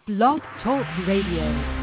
Blog Talk Radio.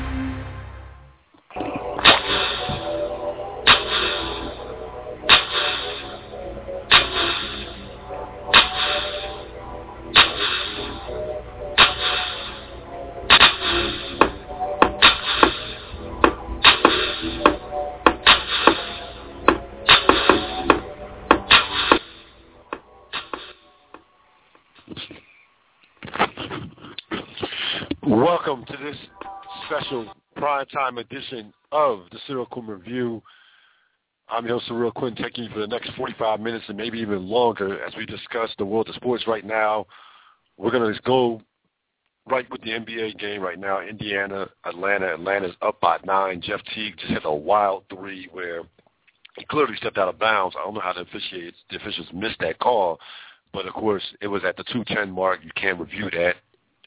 Welcome to this special primetime edition of the Cyril Quinn Review. I'm your host, Cyril Quinn, taking you for the next 45 minutes and maybe even longer as we discuss the world of sports right now. We're going to go right with the NBA game right now. Indiana, Atlanta. Atlanta's up by 9. Jeff Teague just hit a wild three where he clearly stepped out of bounds. I don't know how the officials missed that call, but, of course, it was at the 2:10 mark. You can't review that.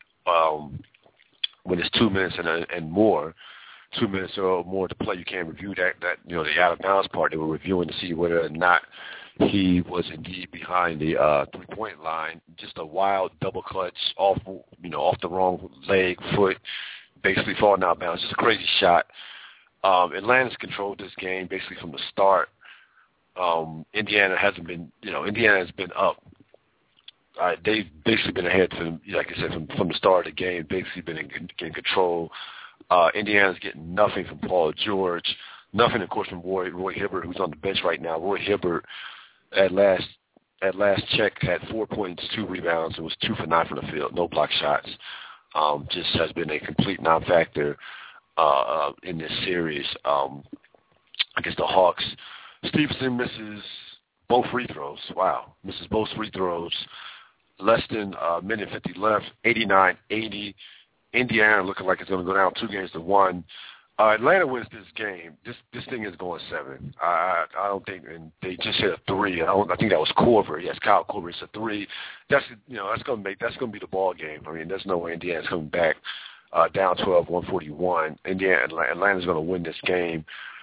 When it's 2 minutes and more, 2 minutes or more to play, you can't review that the out of bounds part. They were reviewing to see whether or not he was indeed behind the 3-point line. Just a wild double clutch off the wrong leg, foot, basically falling out of bounds. Just a crazy shot. Atlanta's controlled this game basically from the start. Indiana has been up. They've basically been ahead from, like I said, from the start of the game, basically been in control. Indiana's getting nothing from Paul George, nothing, of course, from Roy Hibbert, who's on the bench right now. Roy Hibbert, at last check, had 4 points, 2 rebounds, and was 2 for 9 from the field, no block shots. Just has been a complete non-factor in this series against the Hawks. Stevenson misses both free throws. Wow, misses both free throws. Less than a minute 50 left, 89-80. Indiana looking like it's going to go down 2-1. Atlanta wins this game. This thing is going 7. I don't think, and they just hit a 3. I think that was Korver. Yes, Kyle Korver hits a 3. That's going to be the ball game. I mean, there's no way Indiana's coming back down 12, 141. Atlanta's going to win this game.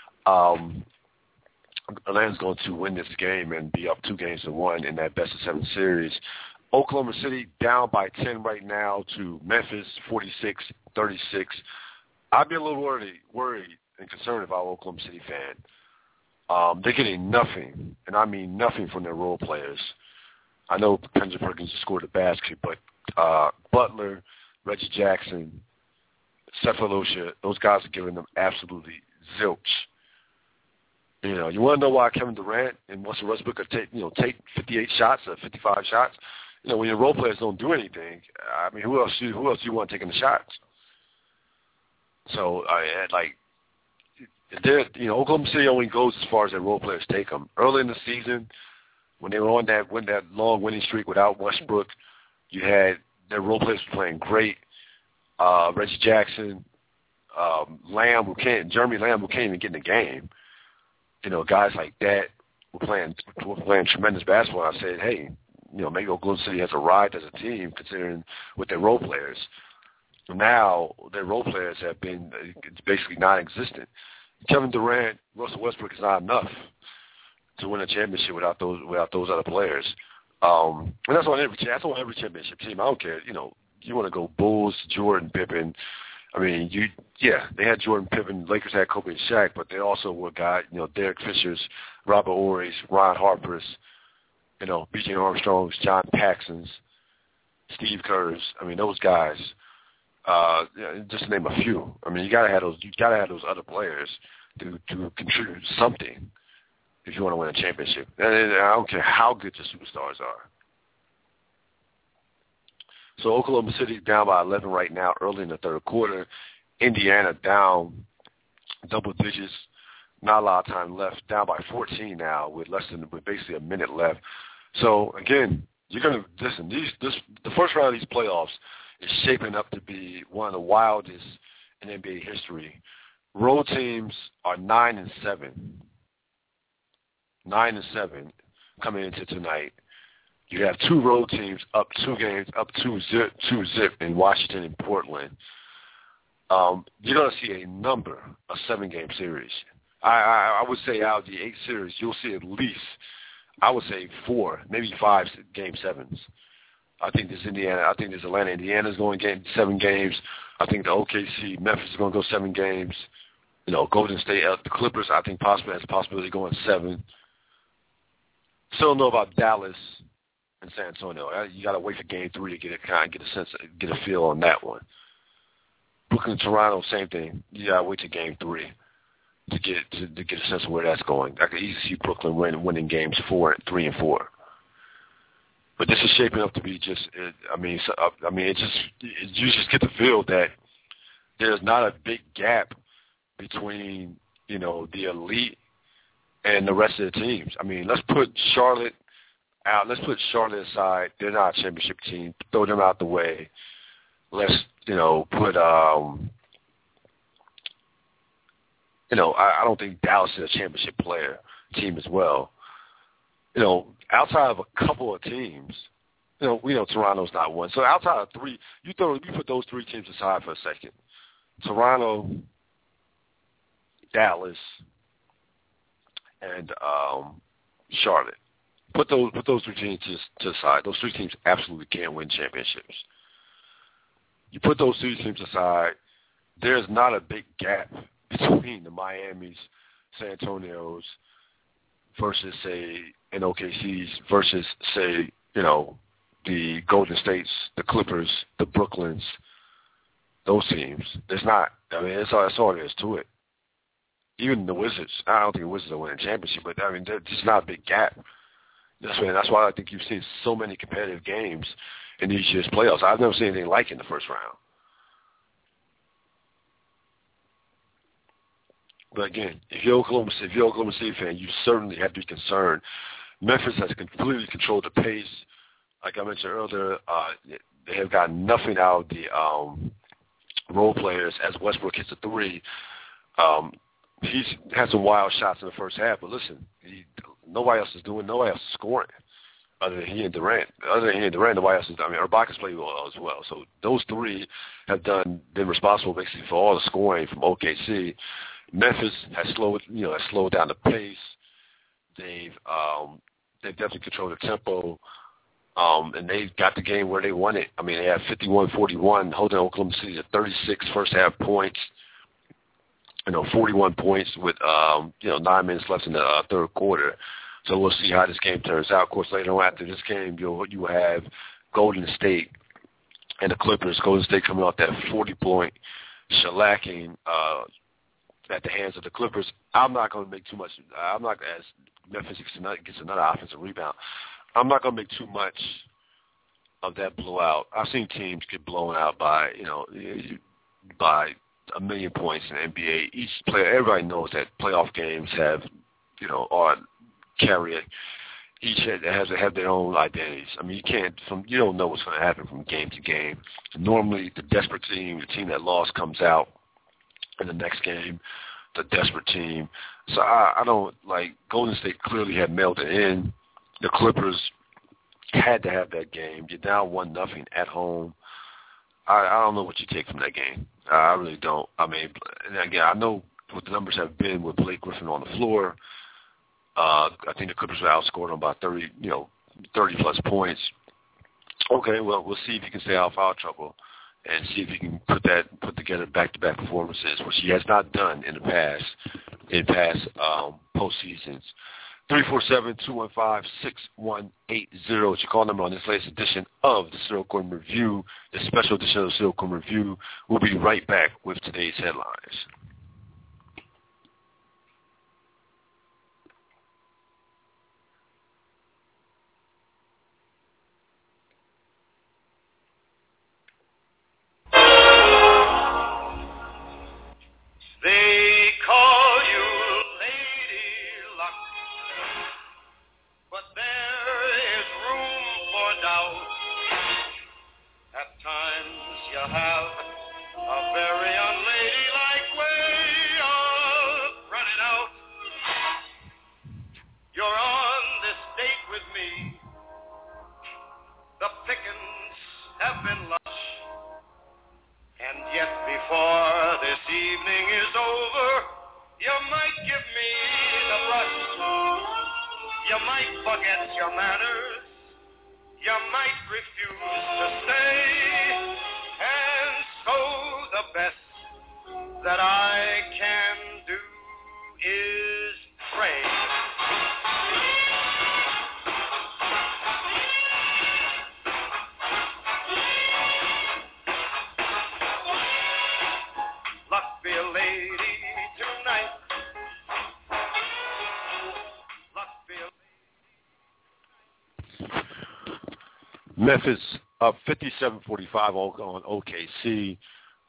Atlanta's going to win this game and be up 2-1 in that best-of-7 series. Oklahoma City down by 10 right now to Memphis, 46-36. I'd be a little worried and concerned if I were an Oklahoma City fan. They're getting nothing, and I mean nothing from their role players. I know Kendrick Perkins just scored a basket, but Butler, Reggie Jackson, Sefolosha, those guys are giving them absolutely zilch. You want to know why Kevin Durant and Russell Westbrook could take 58 shots or 55 shots? When your role players don't do anything, I mean, who else do you want taking the shots? So, Oklahoma City only goes as far as their role players take them. Early in the season, when they were on that long winning streak without Westbrook, you had their role players playing great. Reggie Jackson, Jeremy Lamb, who can't even get in the game. Guys like that were playing tremendous basketball. I said, hey, maybe Oklahoma City has arrived as a team considering with their role players. Now their role players have been basically non-existent. Kevin Durant, Russell Westbrook is not enough to win a championship without those other players. And that's on every championship team. I don't care. You want to go Bulls, Jordan, Pippen. I mean, they had Jordan, Pippen, Lakers had Kobe and Shaq, but they also were guys, Derek Fishers, Robert Horry's, Ron Harper's, B.J. Armstrong's, John Paxson's, Steve Kerr's. I mean, those guys, just to name a few. I mean, you gotta have those other players to contribute something if you want to win a championship. And I don't care how good the superstars are. So Oklahoma City down by 11 right now, early in the third quarter. Indiana down double digits, not a lot of time left, down by 14 now with basically a minute left. So again, you're gonna listen. The first round of these playoffs is shaping up to be one of the wildest in NBA history. Road teams are 9-7. 9-7 coming into tonight. You have 2 road teams up 2 games, up 2-0 in Washington and Portland. You're going to see a number of 7-game series. I would say out of the 8 series, you'll see at least, I would say 4, maybe 5 game 7s. I think this Atlanta, Indiana's going to get 7 games. I think the OKC, Memphis is going to go 7 games. Golden State, the Clippers, I think possibly has a possibility of going 7. Still don't know about Dallas and San Antonio. You got to wait for Game 3 to get a feel on that one. Brooklyn, Toronto, same thing. You got to wait till Game 3 to get a sense of where that's going. I could easily see Brooklyn winning games 3 and 4. But this is shaping up to be just. You just get the feel that there's not a big gap between the elite and the rest of the teams. I mean, let's put Charlotte out. Let's put Charlotte aside. They're not a championship team. Throw them out the way. Let's put. I don't think Dallas is a championship team as well. Outside of a couple of teams, we know Toronto's not one. So outside of 3, you put those 3 teams aside for a second. Toronto, Dallas, and Charlotte. Put those 3 teams to the side. Those 3 teams absolutely can't win championships. You put those 3 teams aside, there's not a big gap between the Miamis, San Antonios versus, say, an OKC's versus, say, the Golden States, the Clippers, the Brooklyns, those teams. There's not. I mean, that's all there is to it. Even the Wizards, I don't think the Wizards will win a championship, but, I mean, there's just not a big gap. That's why I think you've seen so many competitive games in these year's playoffs. I've never seen anything like it in the first round. But again, if you're Oklahoma City fan, you certainly have to be concerned. Memphis has completely controlled the pace. Like I mentioned earlier, they have gotten nothing out of the role players as Westbrook hits a 3. He's had some wild shots in the first half, but listen, nobody else is scoring other than he and Durant. Nobody else is. I mean, Ibaka's played well as well. So those 3 have been responsible basically for all the scoring from OKC. Memphis has slowed down the pace. They've definitely controlled the tempo, and they got the game where they won it. I mean, they had 51-41, holding Oklahoma City to 36 first half points. 41 points with 9 minutes left in the third quarter. So we'll see how this game turns out. Of course, later on after this game, you have Golden State and the Clippers. Golden State coming off that 40-point shellacking at the hands of the Clippers. I'm not going to make too much. As Memphis gets another offensive rebound, I'm not going to make too much of that blowout. I've seen teams get blown out by 1 million points in the NBA. Each player, everybody knows that playoff games have, each have their own identities. I mean, you don't know what's going to happen from game to game. Normally, the desperate team, the team that lost, comes out in the next game, the desperate team. So I don't Golden State clearly had mailed it in. The Clippers had to have that game. You're down 1-0 at home. I don't know what you take from that game. I really don't. I mean, and again, I know what the numbers have been with Blake Griffin on the floor. I think the Clippers were outscored on about 30-plus points. Okay, well, we'll see if he can stay out of foul trouble and see if he can put together back-to-back performances, which he has not done in past postseasons. 347-215-6180 is your call number on this latest edition of the Cyril Gordon Review, the special edition of the Cyril Gordon Review. We'll be right back with today's headlines. They call you Lady Luck, but there is room for doubt. At times you have a very unladylike way of running out. You're on this date with me. The pickings have been lush. And yet before this evening is over, you might give me the brush. You might forget your manners. You might refuse to stay. And so Memphis up 57-45 on OKC.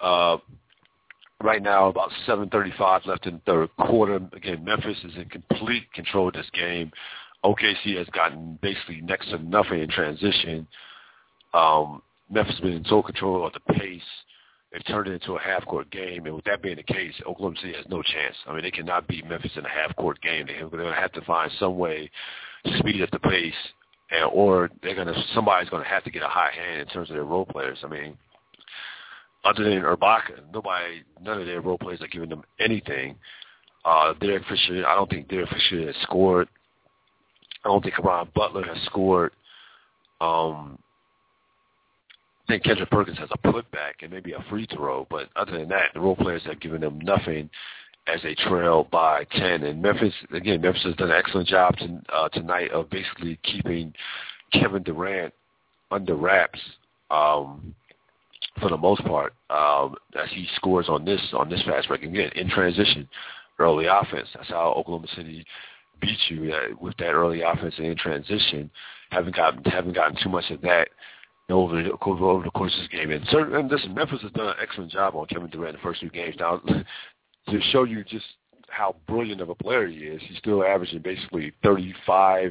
Right now, about 7:35 left in the third quarter. Again, Memphis is in complete control of this game. OKC has gotten basically next to nothing in transition. Memphis has been in total control of the pace. They've turned it into a half-court game, and with that being the case, Oklahoma City has no chance. I mean, they cannot beat Memphis in a half-court game. They're going to have to find some way to speed up the pace, or somebody's going to have to get a hot hand in terms of their role players. I mean, other than Ibaka, none of their role players are giving them anything. Derek Fisher, I don't think Derek Fisher has scored. I don't think Caron Butler has scored. I think Kendrick Perkins has a putback and maybe a free throw, but other than that, the role players have given them nothing as they trail by 10. And Memphis has done an excellent job tonight of basically keeping Kevin Durant under wraps for the most part as he scores on this fast break. Again, in transition, early offense. That's how Oklahoma City beat you with that early offense and in transition. Haven't gotten too much of that over the course of this game. And listen, Memphis has done an excellent job on Kevin Durant in the first 2 games. Now, to show you just how brilliant of a player he is, he's still averaging basically 35,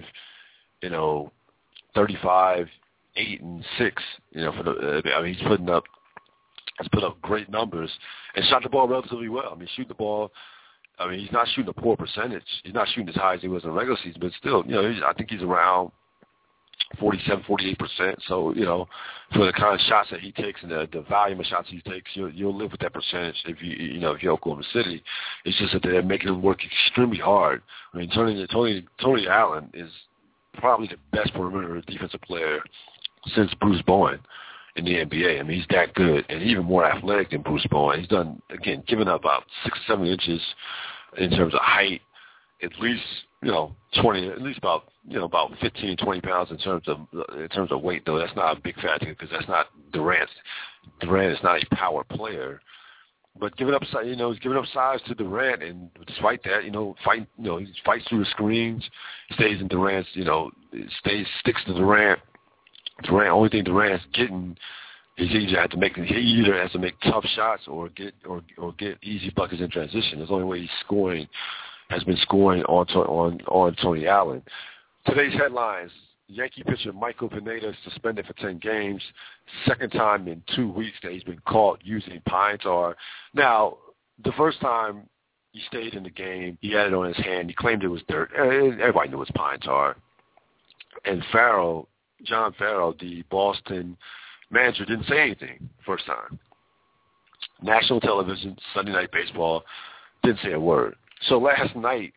35, 8, and 6. He's put up great numbers and shot the ball relatively well. I mean, shoot the ball. I mean, he's not shooting a poor percentage. He's not shooting as high as he was in the regular season, but still, I think he's around 47, 48%. So, for the kind of shots that he takes and the volume of shots he takes, you'll live with that percentage if you're Oklahoma City. It's just that they're making him work extremely hard. I mean, Tony Allen is probably the best perimeter defensive player since Bruce Bowen in the NBA. I mean, he's that good and even more athletic than Bruce Bowen. He's done, again, given up about 6 or 7 inches in terms of height, at least, 20, at least about 15, 20 pounds in terms of weight, though. That's not a big factor because that's not Durant. Durant is not a power player. But giving up, he's giving up size to Durant, and despite that, he fights through the screens, stays in Durant's, sticks to Durant. Only thing Durant's getting is he either has to make tough shots or get easy buckets in transition. That's the only way he's has been scoring on Tony Allen. Today's headlines: Yankee pitcher Michael Pineda is suspended for 10 games. Second time in 2 weeks that he's been caught using pine tar. Now, the first time he stayed in the game, he had it on his hand. He claimed it was dirt. Everybody knew it was pine tar. And John Farrell, the Boston manager, didn't say anything first time. National television, Sunday Night Baseball, didn't say a word. So last night,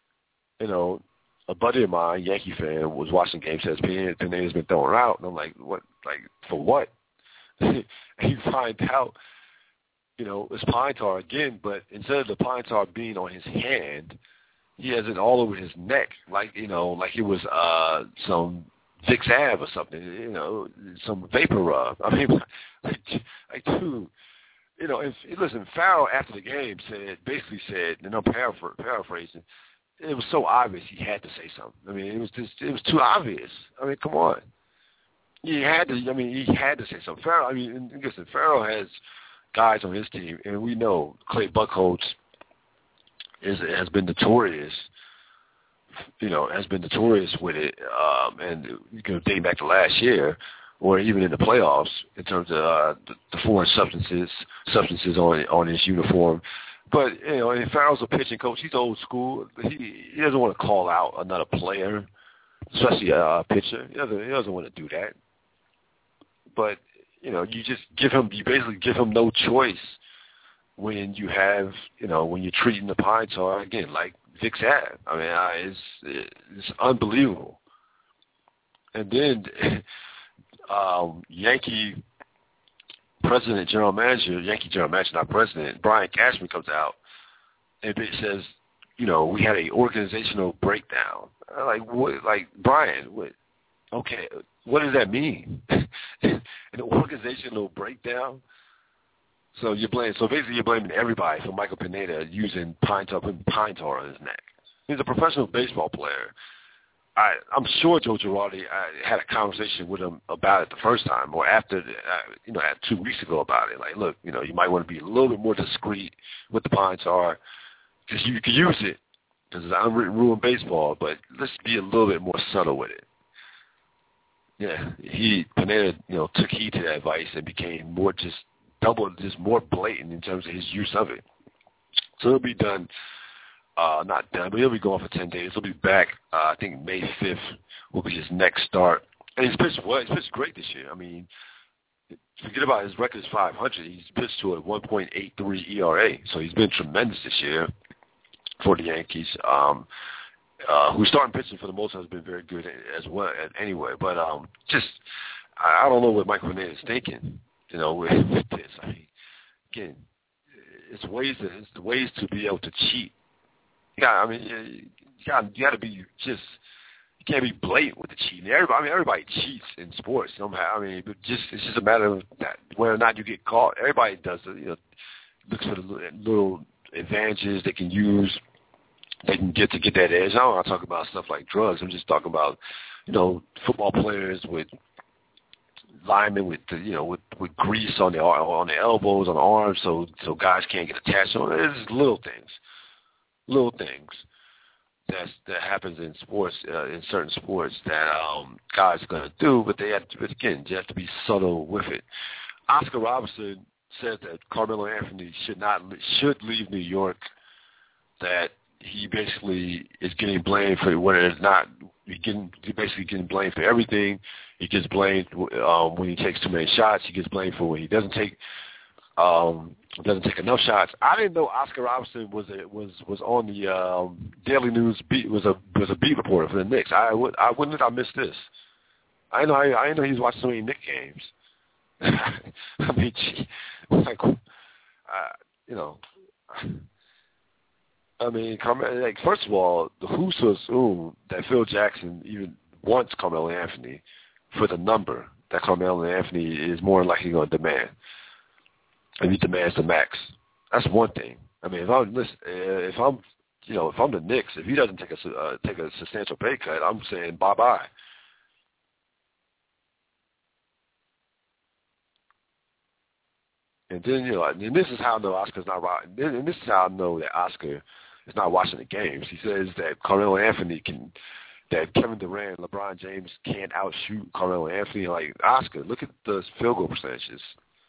a buddy of mine, Yankee fan, was watching game, says Pineda's been thrown out. And I'm like, what? Like, for what? And he finds out, it's pine tar again, but instead of the pine tar being on his hand, he has it all over his neck, like it was some Vicks Ave or something, some vapor rub. I mean, like dude, listen, Farrell after the game basically said, and I'm paraphrasing, it was so obvious he had to say something. I mean, it was too obvious. I mean, come on. He had to say something. Farrell has guys on his team, and we know Clay Buchholz has been notorious. Has been notorious with it, and you can date back to last year, or even in the playoffs, in terms of the foreign substances on his uniform. But and Farrell's a pitching coach. He's old school. He doesn't want to call out another player, especially a pitcher. He doesn't want to do that. But you basically give him no choice when you have when you're treating the pine tar again like Vicks Ave. I mean, it's unbelievable. And then Yankee general manager, not president, Brian Cashman comes out and says, we had an organizational breakdown. Like, what? Like, Brian, what? Okay, what does that mean? An organizational breakdown? So basically you're blaming everybody for Michael Pineda using putting pine tar on his neck. He's a professional baseball player. I'm sure Joe Girardi had a conversation with him about it the first time, or after, 2 weeks ago about it. Like, look, you might want to be a little bit more discreet with the pine tar, because you can use it, because it's an unwritten rule in baseball, but let's be a little bit more subtle with it. Yeah, Pineda, took heed to that advice and became more more blatant in terms of his use of it. So it'll be done. Not done, but he'll be gone for 10 days. He'll be back, I think May 5th will be his next start. And he's pitched well. He's pitched great this year. I mean, forget about his record is 500. He's pitched to a 1.83 ERA. So he's been tremendous this year for the Yankees. Who's starting pitching for the most part has been very good as well anyway. But I don't know what Mike Pineda is thinking, with this. I mean, again, it's ways to be able to cheat. Yeah, I mean, you got to be you can't be blatant with the cheating. Everybody cheats in sports somehow. I mean, it's just a matter of that, whether or not you get caught. Everybody does it. Looks for the little advantages they can use. They can get that edge. I don't want to talk about stuff like drugs. I'm just talking about, football players with linemen with with grease on the elbows, on the arms, so guys can't get attached. So it's little things that happens in sports, in certain sports that guys are going to do, but you have to be subtle with it. Oscar Robertson said that Carmelo Anthony should leave New York, that he basically is getting blamed for what it is not. He's basically getting blamed for everything. He gets blamed when he takes too many shots. He gets blamed for when he doesn't take enough shots. I didn't know Oscar Robertson was on the Daily News beat, was a beat reporter for the Knicks. I wouldn't have missed this. I didn't know he was watching so many Knicks games. I mean, gee, first of all, who's to assume that Phil Jackson even wants Carmelo Anthony for the number that Carmelo Anthony is more likely going to demand? And he demands the max. That's one thing. I mean, if I'm the Knicks, if he doesn't take a substantial pay cut, I'm saying bye-bye. And then and this is how I know Oscar's not right. And this is how I know that Oscar is not watching the games. He says that Carmelo Anthony that Kevin Durant, LeBron James can't outshoot Carmelo Anthony. Like, Oscar, look at the field goal percentages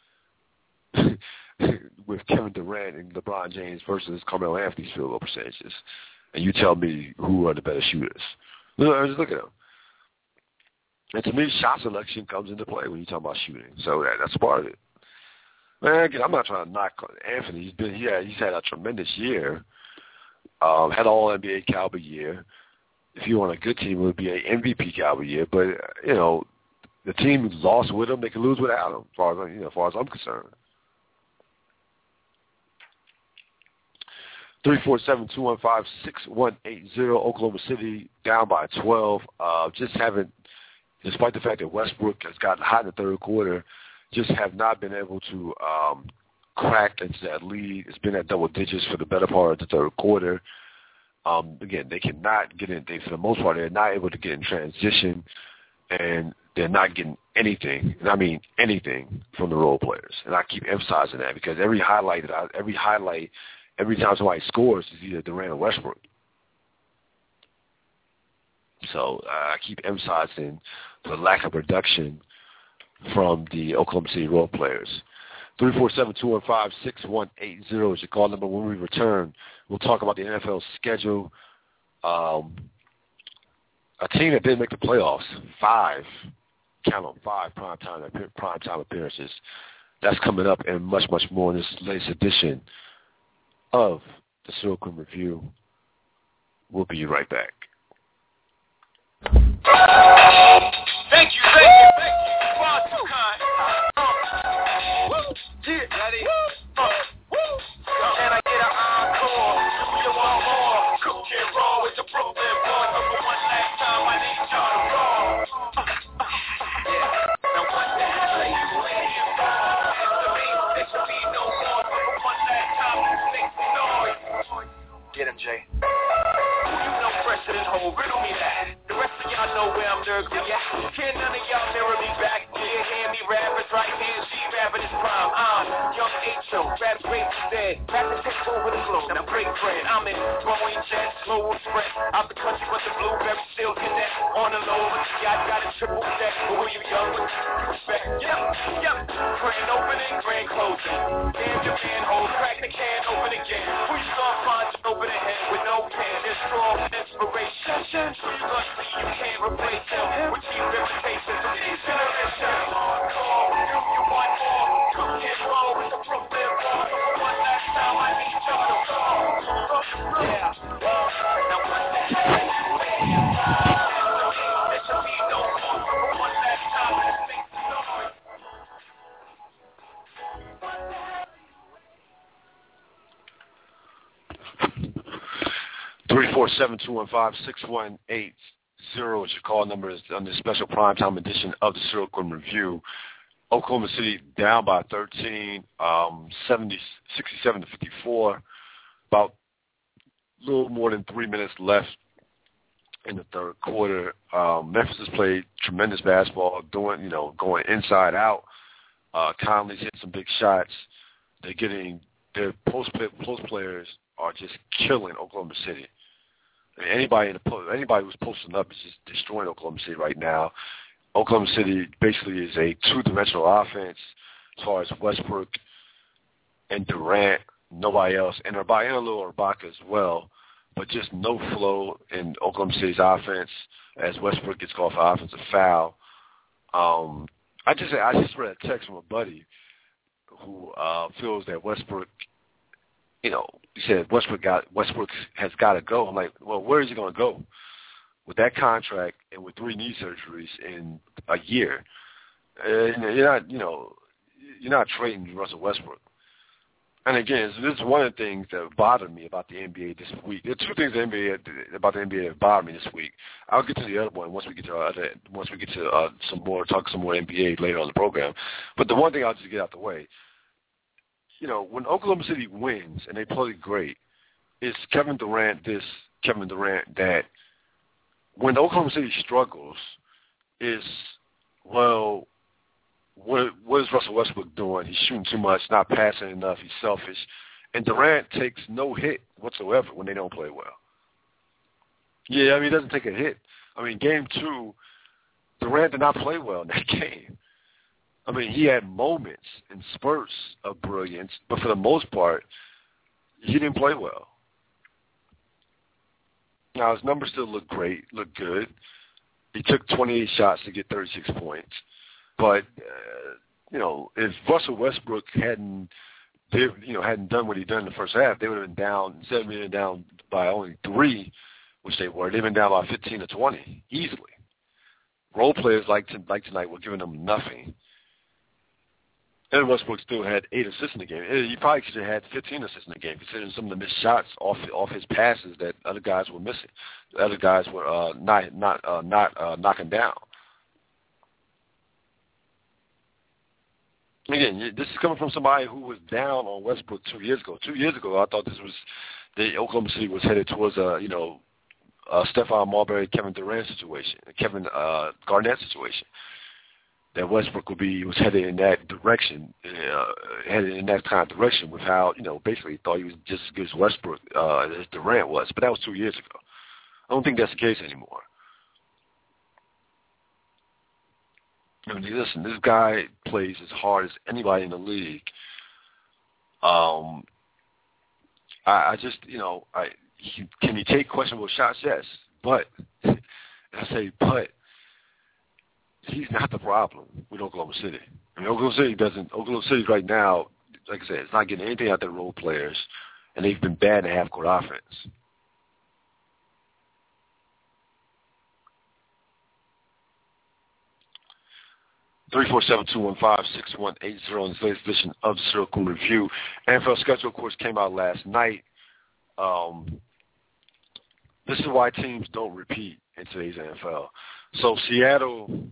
with Kevin Durant and LeBron James versus Carmelo Anthony's field goal percentages, and you tell me who are the better shooters. Just look at them. And to me, shot selection comes into play when you talk about shooting. So that's part of it. Man, again, I'm not trying to knock Anthony. He's had a tremendous year. Had an All-NBA caliber year. If you want a good team, it would be an MVP caliber year. But the team lost with him. They can lose without him, as far as I'm concerned. 347-215-6180. Oklahoma City down by 12. Despite the fact that Westbrook has gotten hot in the third quarter, just have not been able to crack into that lead. It's been at double digits for the better part of the third quarter. Again, they cannot get in. For the most part, they're not able to get in transition, and they're not getting anything, and I mean anything, from the role players. And I keep emphasizing that because every time somebody scores is either Durant or Westbrook. So I keep emphasizing the lack of production from the Oklahoma City role players. 347-215-6180 is your call number. When we return, we'll talk about the NFL schedule. A team that didn't make the playoffs, 5 primetime appearances. That's coming up, and much, much more in this latest edition of the Cyril Quinn Review. We'll be right back. Thank you. Far too kind. Ready? And I get an encore. You want more? Cook and roll with the Brooklyn boys. But for one last time, I need y'all to roll. Now what the hell are you waiting for? It's me no more. But for one last time, make some noise. Get him, Jay. Who you know fresher than whole? Riddle me that. The rest circle, yeah. Can none of y'all mirror me back? Yeah, hand me rappers, right hand, G rapping his prime. I'm young H.O., rap great dead. Rapping takes over the globe, now break bread. I'm in throwing jets, slow express. Out the country, but the blueberry still connect. On the low, but I got a triple deck. But when you young, what you expect? Yep. Grand opening, grand closing. Damn your manhole, crack the can, open again. Who you gonna find to open a head with no pen? There's strong inspiration. Who you gonna see? You can't replace him with cheap imitations. So these generations, hardcore, you want more. Cook and roll with the Brooklyn Raw. One last time, I need y'all to go. Yeah. Now what's that? There should be no more. One last time, let's make some noise. 347-215-6180 is your call number is on the special primetime edition of the Serial Crime Review. Oklahoma City down by 13, 67-54. About a little more than 3 minutes left in the third quarter. Memphis has played tremendous basketball, going inside out. Conley's hit some big shots. Their post players are just killing Oklahoma City. I mean, anybody who's posting up is just destroying Oklahoma City right now. Oklahoma City basically is a two-dimensional offense as far as Westbrook and Durant, nobody else, and a little Ibaka as well, but just no flow in Oklahoma City's offense as Westbrook gets called for offensive foul. I just read a text from a buddy who feels that Westbrook, he said Westbrook has got to go. I'm like, well, where is he going to go with that contract and with 3 knee surgeries in a year? You're not trading Russell Westbrook. And again, this is one of the things that bothered me about the NBA this week. There are 2 things about the NBA that bothered me this week. I'll get to the other one once we get to some more NBA later on the program. But the one thing I'll just get out the way. When Oklahoma City wins and they play great, it's Kevin Durant that. When Oklahoma City struggles, is what is Russell Westbrook doing? He's shooting too much, not passing enough. He's selfish, and Durant takes no hit whatsoever when they don't play well. Yeah, he doesn't take a hit. Game 2, Durant did not play well in that game. He had moments and spurts of brilliance, but for the most part, he didn't play well. Now, his numbers still look good. He took 28 shots to get 36 points. But, if Russell Westbrook hadn't done what he done in the first half, they would have been down, instead of being down by only 3, which they were, they've been down by 15 to 20, easily. Role players like tonight were giving them nothing. And Westbrook still had 8 assists in the game. He probably should have had 15 assists in the game, considering some of the missed shots off his passes that other guys were missing. The other guys were not knocking down. Again, this is coming from somebody who was down on Westbrook 2 years ago. 2 years ago, I thought the Oklahoma City was headed towards Stephon Marbury, Kevin Durant situation, Kevin Garnett situation. That Westbrook was headed in that direction, with how, basically thought he was just as good as Westbrook as Durant was. But that was 2 years ago. I don't think that's the case anymore. Listen, this guy plays as hard as anybody in the league. Can he take questionable shots? Yes. But, he's not the problem with Oklahoma City. Oklahoma City right now, like I said, it's not getting anything out of their role players, and they've been bad in half-court offense. Three 347-215-6180 in this latest edition of the Serial Crime Review. NFL schedule, of course, came out last night. This is why teams don't repeat in today's NFL. So Seattle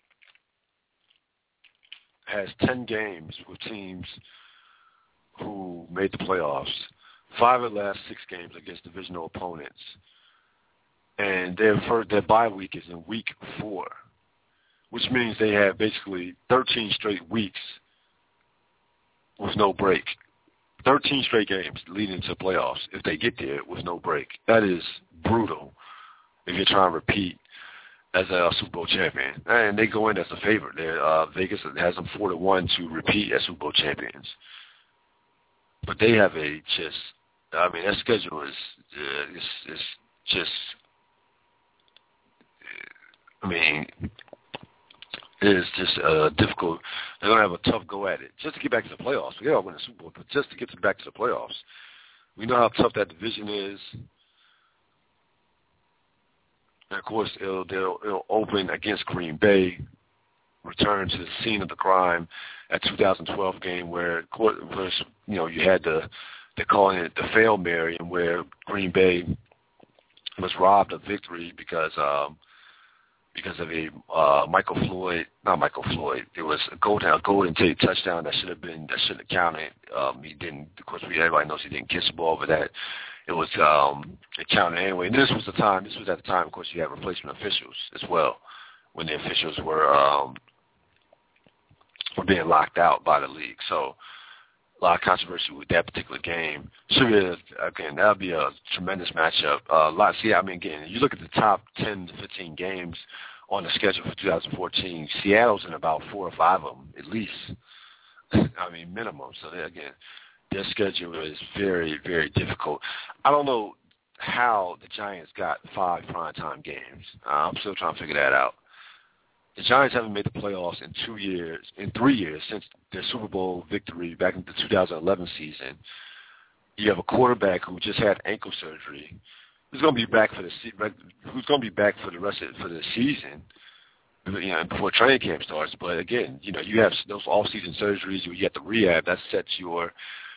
has 10 games with teams who made the playoffs. 5 of the last 6 games against divisional opponents. and their bye week is in week 4, which means they have basically 13 straight weeks with no break. 13 straight games leading to playoffs if they get there with no break. That is brutal if you're trying to repeat as a Super Bowl champion. And they go in as a favorite. Vegas has them 4-1 to repeat as Super Bowl champions. But they have their schedule is just, it is just difficult. They're going to have a tough go at it. Just to get back to the playoffs. We got to win the Super Bowl, but just to get back to the playoffs. We know how tough that division is. And, of course, it'll open against Green Bay, return to the scene of the crime at 2012 game where, you had they're calling it the Fail Mary, and where Green Bay was robbed of victory because of a not Michael Floyd. It was a Golden Tate touchdown that shouldn't have counted. He didn't. Of course, everybody knows he didn't catch the ball, but that it was it counted anyway. And this was at the time, of course, you had replacement officials as well, when the officials were being locked out by the league. So a lot of controversy with that particular game. That'll be a tremendous matchup. Again, you look at the top 10 to 15 games on the schedule for 2014. Seattle's in about 4 or 5 of them, at least. Minimum. So, again, their schedule is very, very difficult. I don't know how the Giants got 5 primetime games. I'm still trying to figure that out. The Giants haven't made the playoffs in 3 years since their Super Bowl victory back in the 2011 season. You have a quarterback who just had ankle surgery. Who's going to be back for the rest of the season? Before training camp starts. But again, you have those off-season surgeries. You get the rehab. That sets you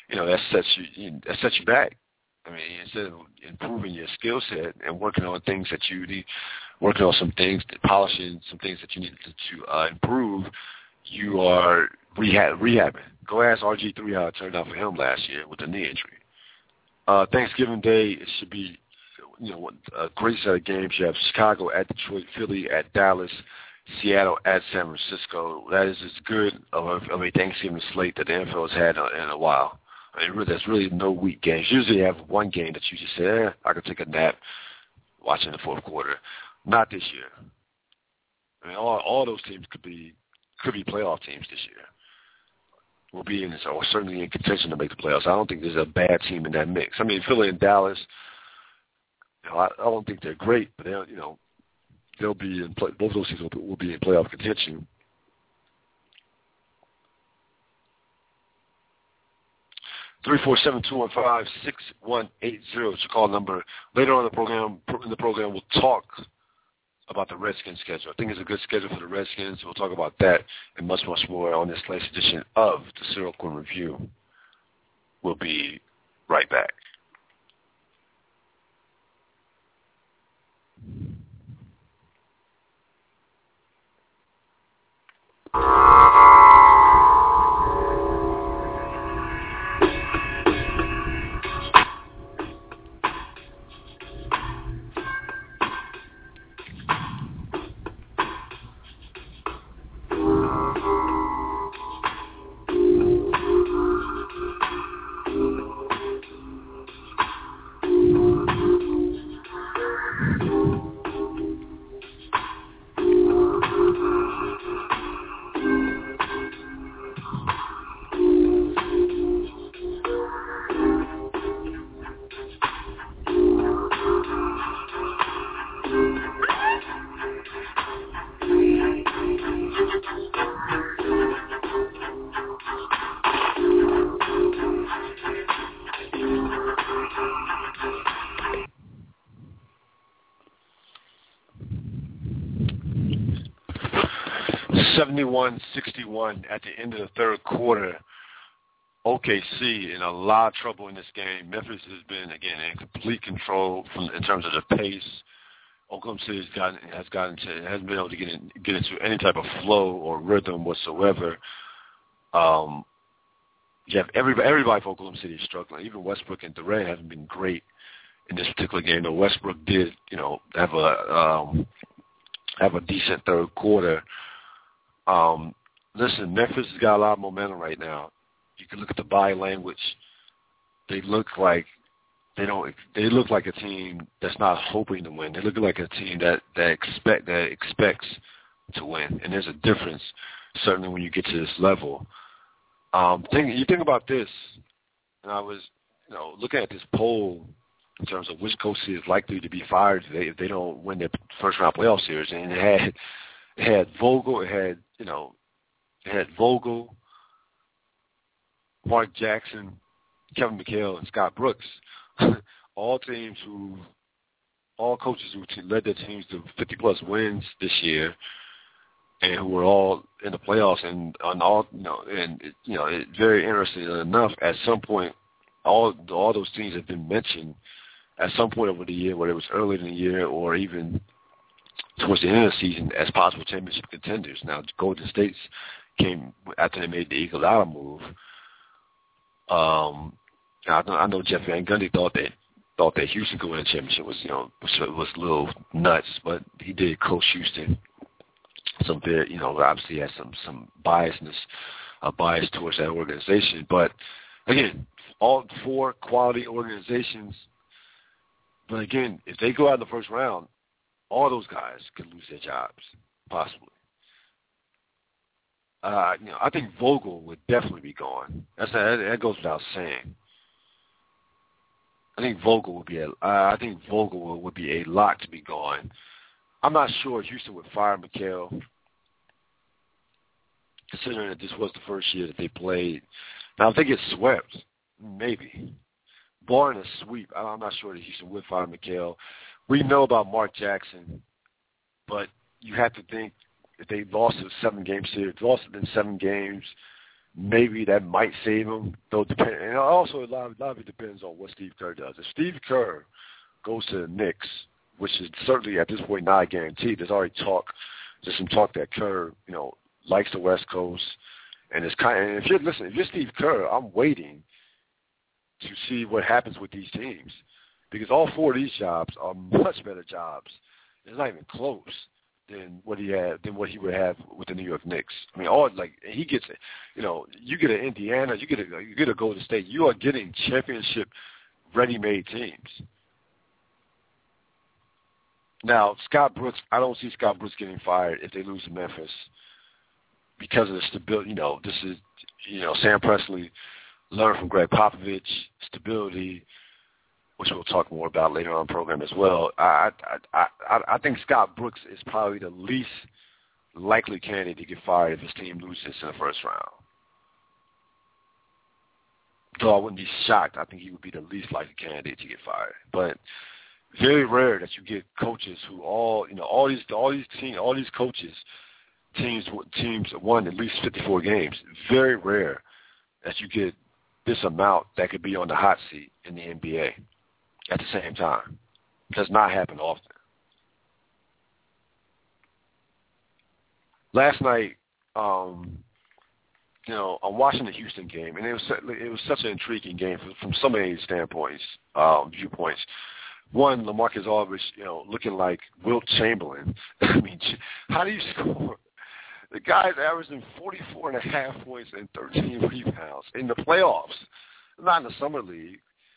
back. Instead of improving your skill set and working on things that you need, working on some things, polishing some things that you need to improve, you are rehabbing. Go ask RG3 how it turned out for him last year with the knee injury. Thanksgiving Day, it should be a great set of games. You have Chicago at Detroit, Philly at Dallas, Seattle at San Francisco. That is as good of a Thanksgiving slate that the NFL has had in a while. There's really no weak games. Usually you have one game that you just say, I could take a nap watching the fourth quarter. Not this year. All those teams could be playoff teams this year. Will be in this, or certainly in contention to make the playoffs. I don't think there's a bad team in that mix. Philly and Dallas, I don't think they're great, but they'll be in both those teams will be in playoff contention. 347-215-6180 is your call number. Later on in the program, we'll talk about the Redskins schedule. I think it's a good schedule for the Redskins. We'll talk about that and much, much more on this latest edition of the Cyril Quinn Review. We'll be right back. (71-61) at the end of the third quarter. OKC in a lot of trouble in this game. Memphis has been, again, in complete control in terms of the pace. Oklahoma City hasn't been able to get into any type of flow or rhythm whatsoever. You have everybody for Oklahoma City is struggling. Even Westbrook and Durant haven't been great in this particular game. Though Westbrook did, have a decent third quarter. Listen, Memphis has got a lot of momentum right now. You can look at the body language. They look like a team that's not hoping to win. They look like a team that expects to win. And there's a difference, certainly when you get to this level. You think about this, and I was, looking at this poll in terms of which coach is likely to be fired if they don't win their first round playoff series, and it had Vogel, it had Vogel, Mark Jackson, Kevin McHale, and Scott Brooks, all coaches who led their teams to 50-plus wins this year, and who were all in the playoffs, and it's very interesting enough. At some point, all those teams have been mentioned at some point over the year, whether it was early in the year or even towards the end of the season, as possible championship contenders. Now, Golden State came after they made the Iguodala move. I know Jeff Van Gundy thought that Houston could win a championship was a little nuts, but he did coach Houston. Some very, obviously has some bias towards that organization. But again, all four quality organizations. But again, if they go out in the first round, all those guys could lose their jobs, possibly. I think Vogel would definitely be gone. That goes without saying. I think Vogel would be a lock to be gone. I'm not sure Houston would fire McHale, considering that this was the first year that they played. Now, if they get swept, maybe. Barring a sweep, I'm not sure that Houston would fire McHale. We know about Mark Jackson, but you have to think if they lost a 7-game series, lost it in 7 games, maybe that might save them. Though and also a lot of it depends on what Steve Kerr does. If Steve Kerr goes to the Knicks, which is certainly at this point not a guarantee, there's some talk that Kerr, likes the West Coast, and it's if you're Steve Kerr, I'm waiting to see what happens with these teams, because all 4 of these jobs are much better jobs. It's not even close than what he would have with the New York Knicks. I mean, he gets it. You get an Indiana, you get a Golden State. You are getting championship ready-made teams. Now, Scott Brooks, I don't see Scott Brooks getting fired if they lose to Memphis because of the stability. This is, Sam Pressly learned from Greg Popovich, stability, which we'll talk more about later on in the program as well. I think Scott Brooks is probably the least likely candidate to get fired if his team loses in the first round. Though I wouldn't be shocked. I think he would be the least likely candidate to get fired. But very rare that you get coaches who all these coaches, teams won at least 54 games. Very rare that you get this amount that could be on the hot seat in the NBA at the same time. It does not happen often. Last night, I'm watching the Houston game, and it was such an intriguing game from so many standpoints, viewpoints. One, LaMarcus Aldridge, looking like Wilt Chamberlain. I mean, how do you score? The guy's averaging 44.5 points and 13 rebounds in the playoffs. Not in the summer league.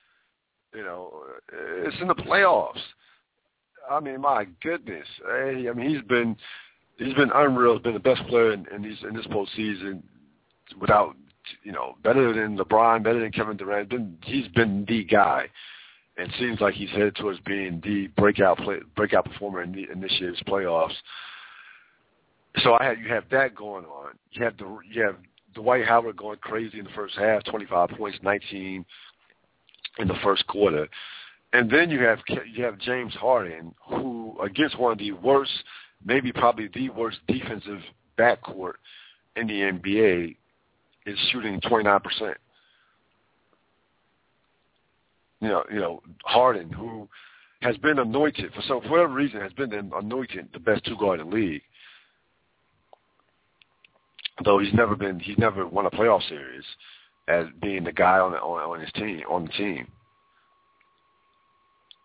It's in the playoffs. I mean, my goodness. I mean, he's been unreal. He's been the best player in this postseason without, better than LeBron, better than Kevin Durant. He's been the guy. And it seems like he's headed towards being the breakout performer in this year's playoffs. So you have that going on. You have Dwight Howard going crazy in the first half, 25 points, 19 in the first quarter, and then you have James Harden, who against one of the worst, maybe probably the worst defensive backcourt in the NBA, is shooting 29%. Harden, who has been anointed for whatever reason, has been anointed the best 2-guard in the league. Though he's never won a playoff series as being the guy on the team.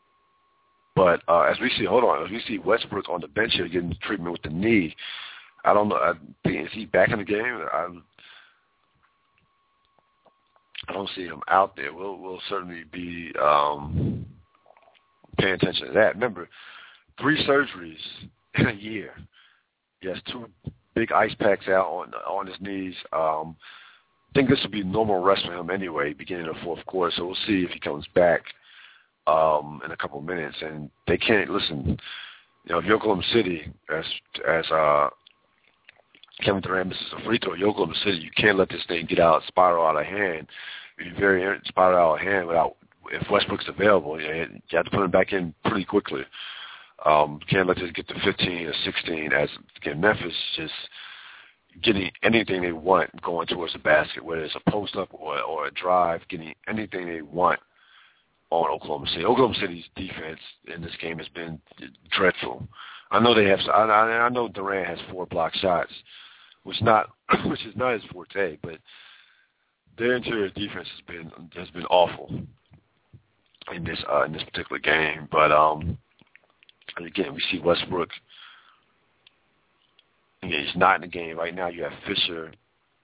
But as we see Westbrook on the bench here getting treatment with the knee. I don't know. I think, is he back in the game? I don't see him out there. We'll certainly be paying attention to that. Remember, 3 surgeries in a year. He has 2 big ice packs out on his knees. I think this will be normal rest for him anyway, beginning of the fourth quarter. So we'll see if he comes back in a couple of minutes. And they can't listen. You know, if Oklahoma City, as Kevin Durant misses a free throw, Oklahoma City, you can't let this thing spiral out of hand. It'd be very spiral out of hand if Westbrook's available. You have to put him back in pretty quickly. Can't let this get to 15 or 16. As again, Memphis just getting anything they want going towards the basket, whether it's a post up or a drive, getting anything they want on Oklahoma City. Oklahoma City's defense in this game has been dreadful. I know they have. I know Durant has 4 block shots, which is not his forte, but their interior defense has been awful in this particular game. But again, we see Westbrook. Again, he's not in the game right now. You have Fisher.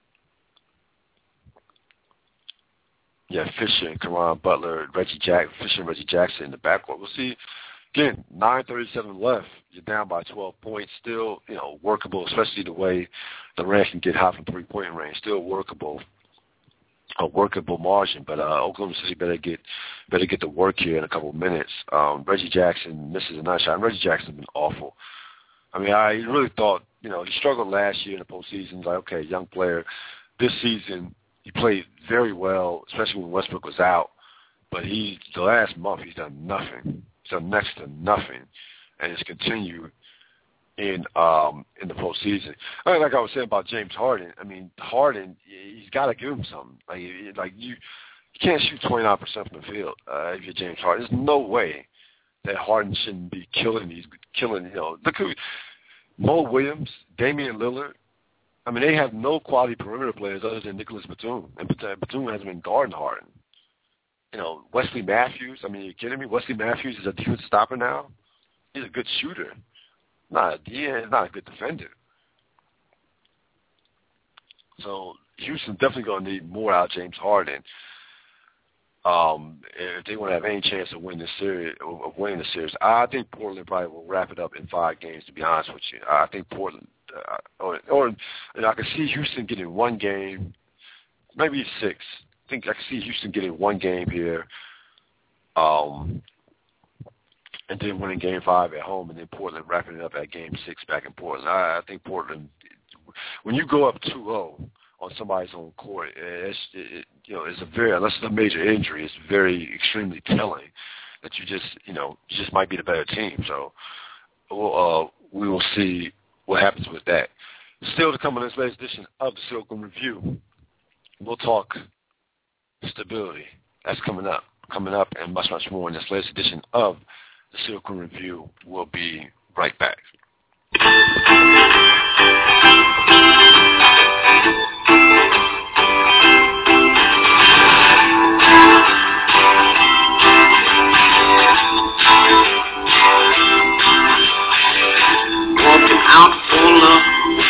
You have Fisher and Caron Butler, Fisher and Reggie Jackson in the backcourt. We'll see. Again, 9:37 left. You're down by 12 points. Still, workable, especially the way Durant can get hot from 3-point range. Still workable, a workable margin. But Oklahoma City better get to work here in a couple of minutes. Reggie Jackson misses a nice shot. And Reggie Jackson's been awful. I mean, I really thought, he struggled last year in the postseason. Like, okay, young player. This season, he played very well, especially when Westbrook was out. But the last month, he's done nothing. He's done next to nothing, and it's continued in the postseason. Like I was saying about James Harden. I mean, Harden, he's got to give him something. Like you can't shoot 29% from the field if you're James Harden. There's no way that Harden shouldn't be killing. Look at Mo Williams, Damian Lillard. I mean, they have no quality perimeter players other than Nicholas Batum, and Batum hasn't been guarding Harden. Wesley Matthews. I mean, are you kidding me? Wesley Matthews is a defensive stopper now. He's a good shooter. He's not a good defender. So Houston's definitely going to need more out of James Harden if they want to have any chance of winning the series. I think Portland probably will wrap it up in 5 games. To be honest with you, I think Portland, or I can see Houston getting 1 game, maybe 6. I think I can see Houston getting 1 game here, and then winning Game 5 at home, and then Portland wrapping it up at Game 6 back in Portland. I think Portland, when you go up 2-0 on somebody's own court, it's unless it's a major injury, it's very extremely telling that you just might be the better team. So we will see what happens with that. Still to come on this latest edition of the Silicon Review, we'll talk stability. That's coming up, and much, much more in this latest edition of the Silicon Review. We'll be right back. Walking out for love.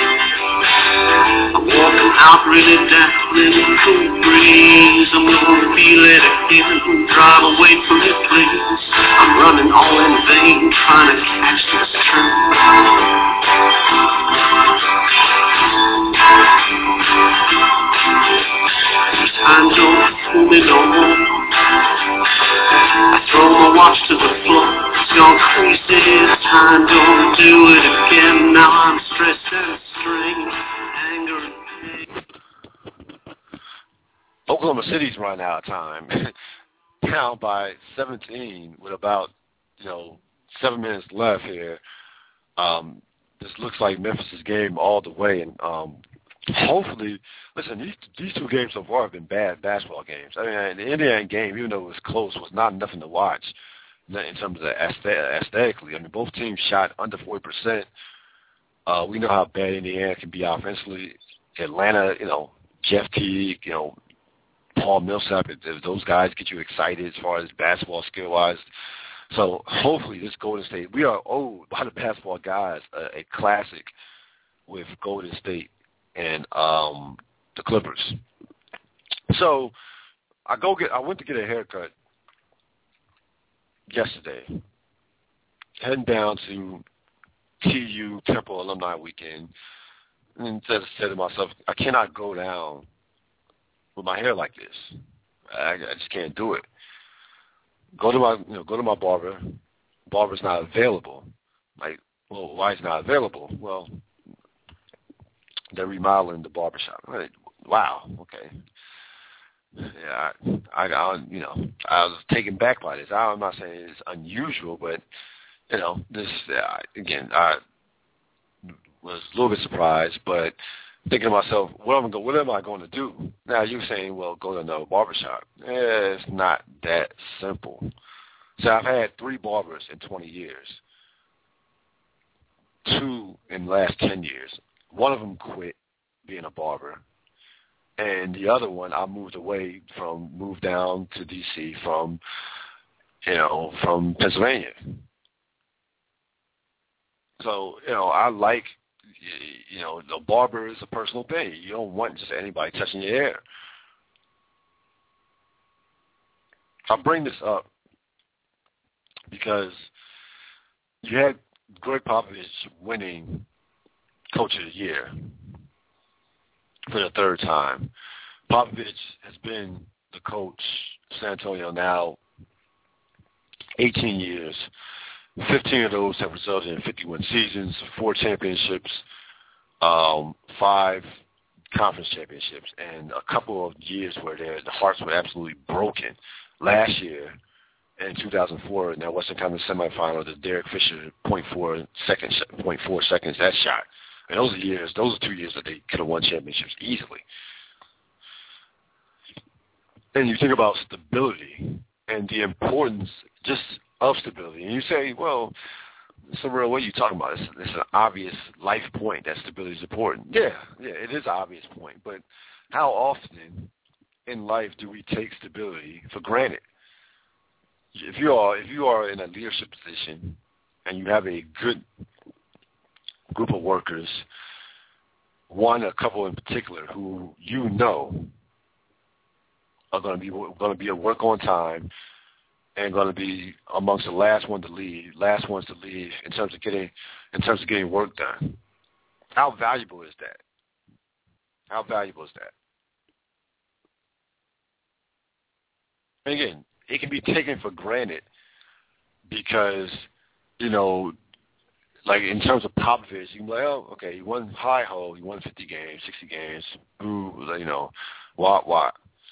Walking out really down in the cool breeze. I'm gonna feel it again, drive away from this place. I'm running all in vain, trying to catch this train. These times don't fool me no more. I throw my watch to the floor. It's gone crazy, this time don't do it again. Now I'm stressed and strained, anger and pain. Oklahoma City's run out of time, down by 17 with about 7 minutes left here. This looks like Memphis' game all the way, and hopefully, listen, these 2 games so far have been bad basketball games. I mean, the Indiana game, even though it was close, was not nothing to watch in terms of aesthetically. I mean, both teams shot under 40%. We know how bad Indiana can be offensively. Atlanta, Jeff Teague, Paul Millsap, if those guys get you excited as far as basketball skill-wise, So hopefully this Golden State, we are owed by the basketball guys a classic with Golden State and the Clippers. So I went to get a haircut yesterday, heading down to TU Temple Alumni Weekend, and said to myself, I cannot go down with my hair like this. I just can't do it. Go to my barber. Barber's not available. Like, well, why is he not available? Well, they're remodeling the barbershop. Wow. Okay. Yeah, I was taken back by this. I'm not saying it's unusual, but this again, I was a little bit surprised, but thinking to myself, what am I going to do? Now you're saying, well, go to another barbershop. It's not that simple. So I've had 3 barbers in 20 years, 2 in the last 10 years. One of them quit being a barber, and the other one I moved down to D.C. from Pennsylvania. So I like. The barber is a personal thing. You don't want just anybody touching your hair. I bring this up because you had Greg Popovich winning Coach of the Year for the 3rd time. Popovich has been the coach of San Antonio now 18 years. 15 of those have resulted in 51 seasons, 4 championships, 5 conference championships, and a couple of years where the hearts were absolutely broken. Last year, in 2004, in that Western Conference semifinal, the Derek Fisher 0.4 seconds, that shot. And those are 2 years that they could have won championships easily. And you think about stability and the importance just of stability. And you say, well, Sorrell, what are you talking about? It's an obvious life point that stability is important. Yeah, it is an obvious point. But how often in life do we take stability for granted? If you are in a leadership position and you have a good group of workers, a couple in particular who are going to be at work on time and going to be amongst the last ones to leave in terms of getting work done. How valuable is that? And again, it can be taken for granted because, like in terms of Popovich, you can be like, oh, okay, he won hi-ho, he won 50 games, 60 games, ooh, what?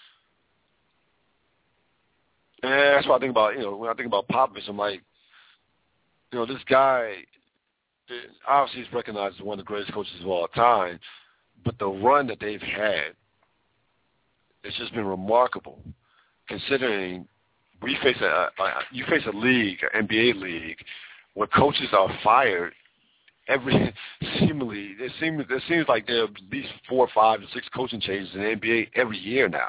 And that's what I think about, when I think about Popovich, I'm like, this guy, obviously he's recognized as one of the greatest coaches of all time, but the run that they've had, it's just been remarkable, considering you face a league, an NBA league, where coaches are fired it seems like there are at least 4, 5, or 6 coaching changes in the NBA every year now.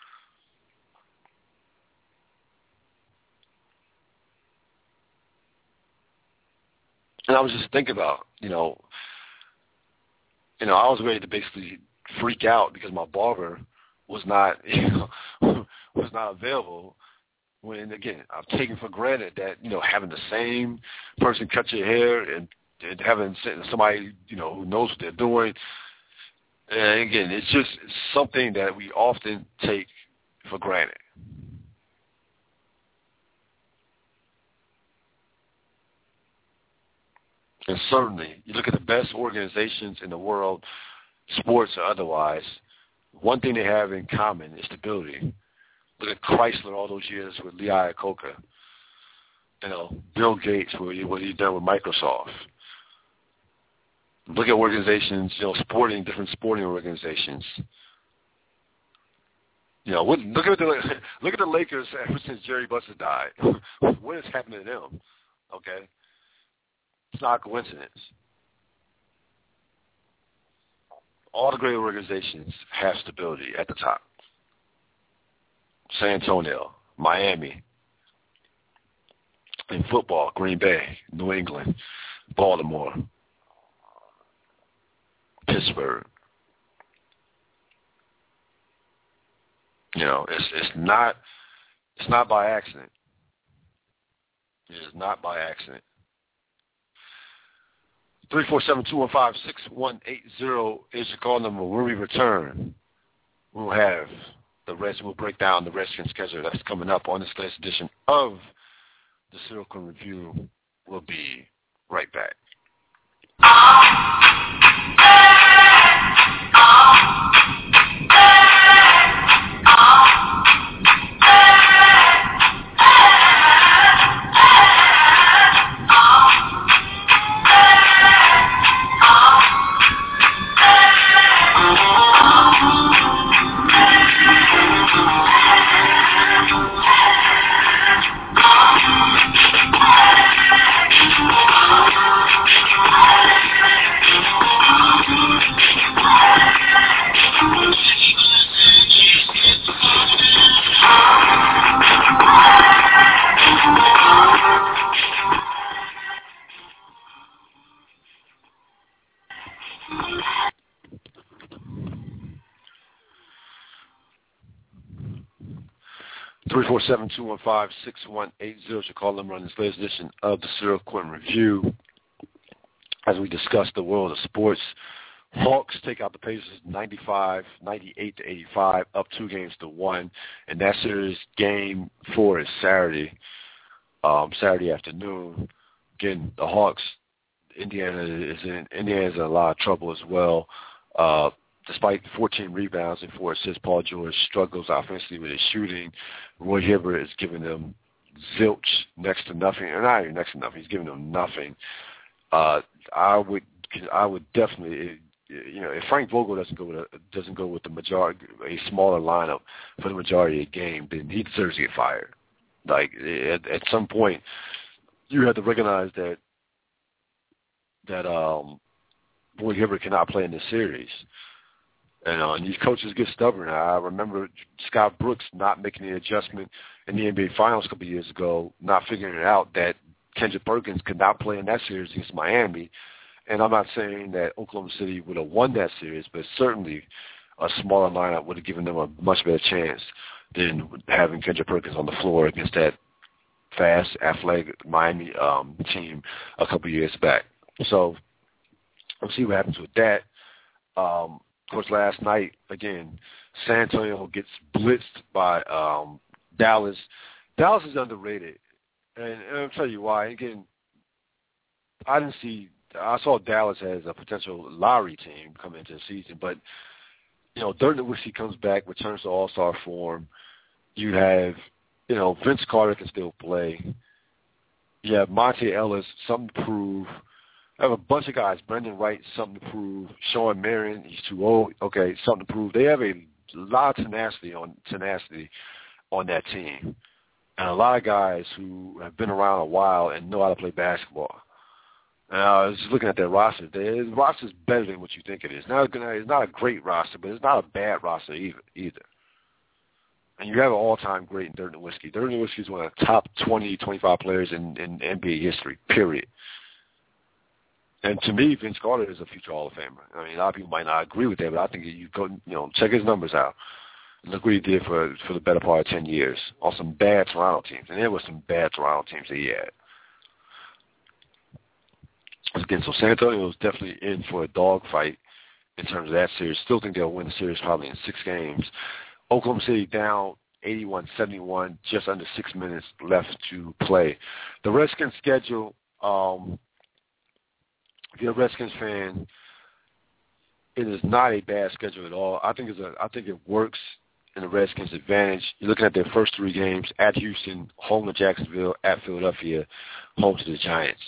And I was just thinking about, I was ready to basically freak out because my barber was not, was not available. When, again, I'm taking for granted that, having the same person cut your hair and having somebody, who knows what they're doing. And, again, it's just something that we often take for granted. And certainly, you look at the best organizations in the world, sports or otherwise, one thing they have in common is stability. Look at Chrysler all those years with Lee Iacocca. Bill Gates, what he's done with Microsoft. Look at organizations, different sporting organizations. Look at the Lakers ever since Jerry Buss died. What has happened to them? Okay. It's not a coincidence. All the great organizations have stability at the top. San Antonio, Miami, In football, Green Bay, New England, Baltimore, Pittsburgh. You know, it's not by accident. It is not by accident. 347-215-6180 is your call number. When we return, we'll have we'll break down the Redskins schedule that's coming up on this latest edition of the Serial Quinn Review. We'll be right back. 347-215-6180 is your call number on this latest edition of the Serial Quinn Review. As we discuss the world of sports, Hawks take out the Pacers 98-85, up 2-1, and that series game 4 is Saturday afternoon. Again, the Hawks, Indiana is in a lot of trouble as well. Despite 14 rebounds and 4 assists, Paul George struggles offensively with his shooting. Roy Hibbert is giving them zilch, next to nothing, or not even next to nothing. He's giving them nothing. I would definitely, if Frank Vogel doesn't go with the majority, a smaller lineup for the majority of the game, then he deserves to get fired. Like at some point, you have to recognize that Roy Hibbert cannot play in this series. And these coaches get stubborn. I remember Scott Brooks not making the adjustment in the NBA Finals a couple of years ago, not figuring it out that Kendrick Perkins could not play in that series against Miami. And I'm not saying that Oklahoma City would have won that series, but certainly a smaller lineup would have given them a much better chance than having Kendrick Perkins on the floor against that fast, athletic Miami team a couple of years back. So we'll see what happens with that. Of course, last night, again, San Antonio gets blitzed by Dallas. Dallas is underrated, and I'll tell you why. Again, I saw Dallas as a potential lottery team coming into the season, but, Dirk Nowitzki comes back, returns to all-star form. You have, Vince Carter can still play. You have Monte Ellis, something to prove. I have a bunch of guys. Brendan Wright, something to prove. Sean Marion, he's too old. Okay, something to prove. They have a lot of tenacity on that team, and a lot of guys who have been around a while and know how to play basketball. And I was just looking at their roster. The roster is better than what you think it is. It's not a great roster, but it's not a bad roster either. And you have an all-time great in Dirk Nowitzki. Dirk Nowitzki is one of the top 20, 25 players in NBA history, period. And to me, Vince Carter is a future Hall of Famer. I mean, a lot of people might not agree with that, but I think you go, check his numbers out. Look what he did for the better part of 10 years on some bad Toronto teams. And there were some bad Toronto teams that he had. Again, so San Antonio is definitely in for a dogfight in terms of that series. Still think they'll win the series probably in 6 games. Oklahoma City down 81-71, just under 6 minutes left to play. The Redskins schedule, if you're a Redskins fan, it is not a bad schedule at all. I think it works in the Redskins' advantage. You're looking at their first 3 games: at Houston, home to Jacksonville, at Philadelphia, home to the Giants.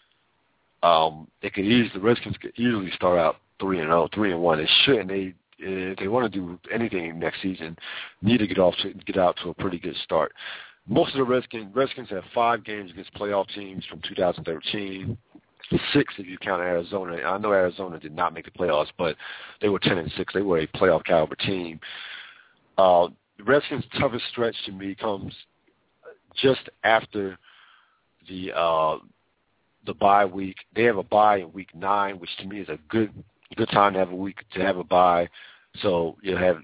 The Redskins could easily start out 3-0, 3-1. They shouldn't. If they want to do anything next season, need to get out to a pretty good start. Most of the Redskins have 5 games against playoff teams from 2013. 6 if you count Arizona. I know Arizona did not make the playoffs, but they were 10-6. They were a playoff caliber team. The Redskins' toughest stretch to me comes just after the bye week. They have a bye in week 9, which to me is a good time to have a bye. So you'll have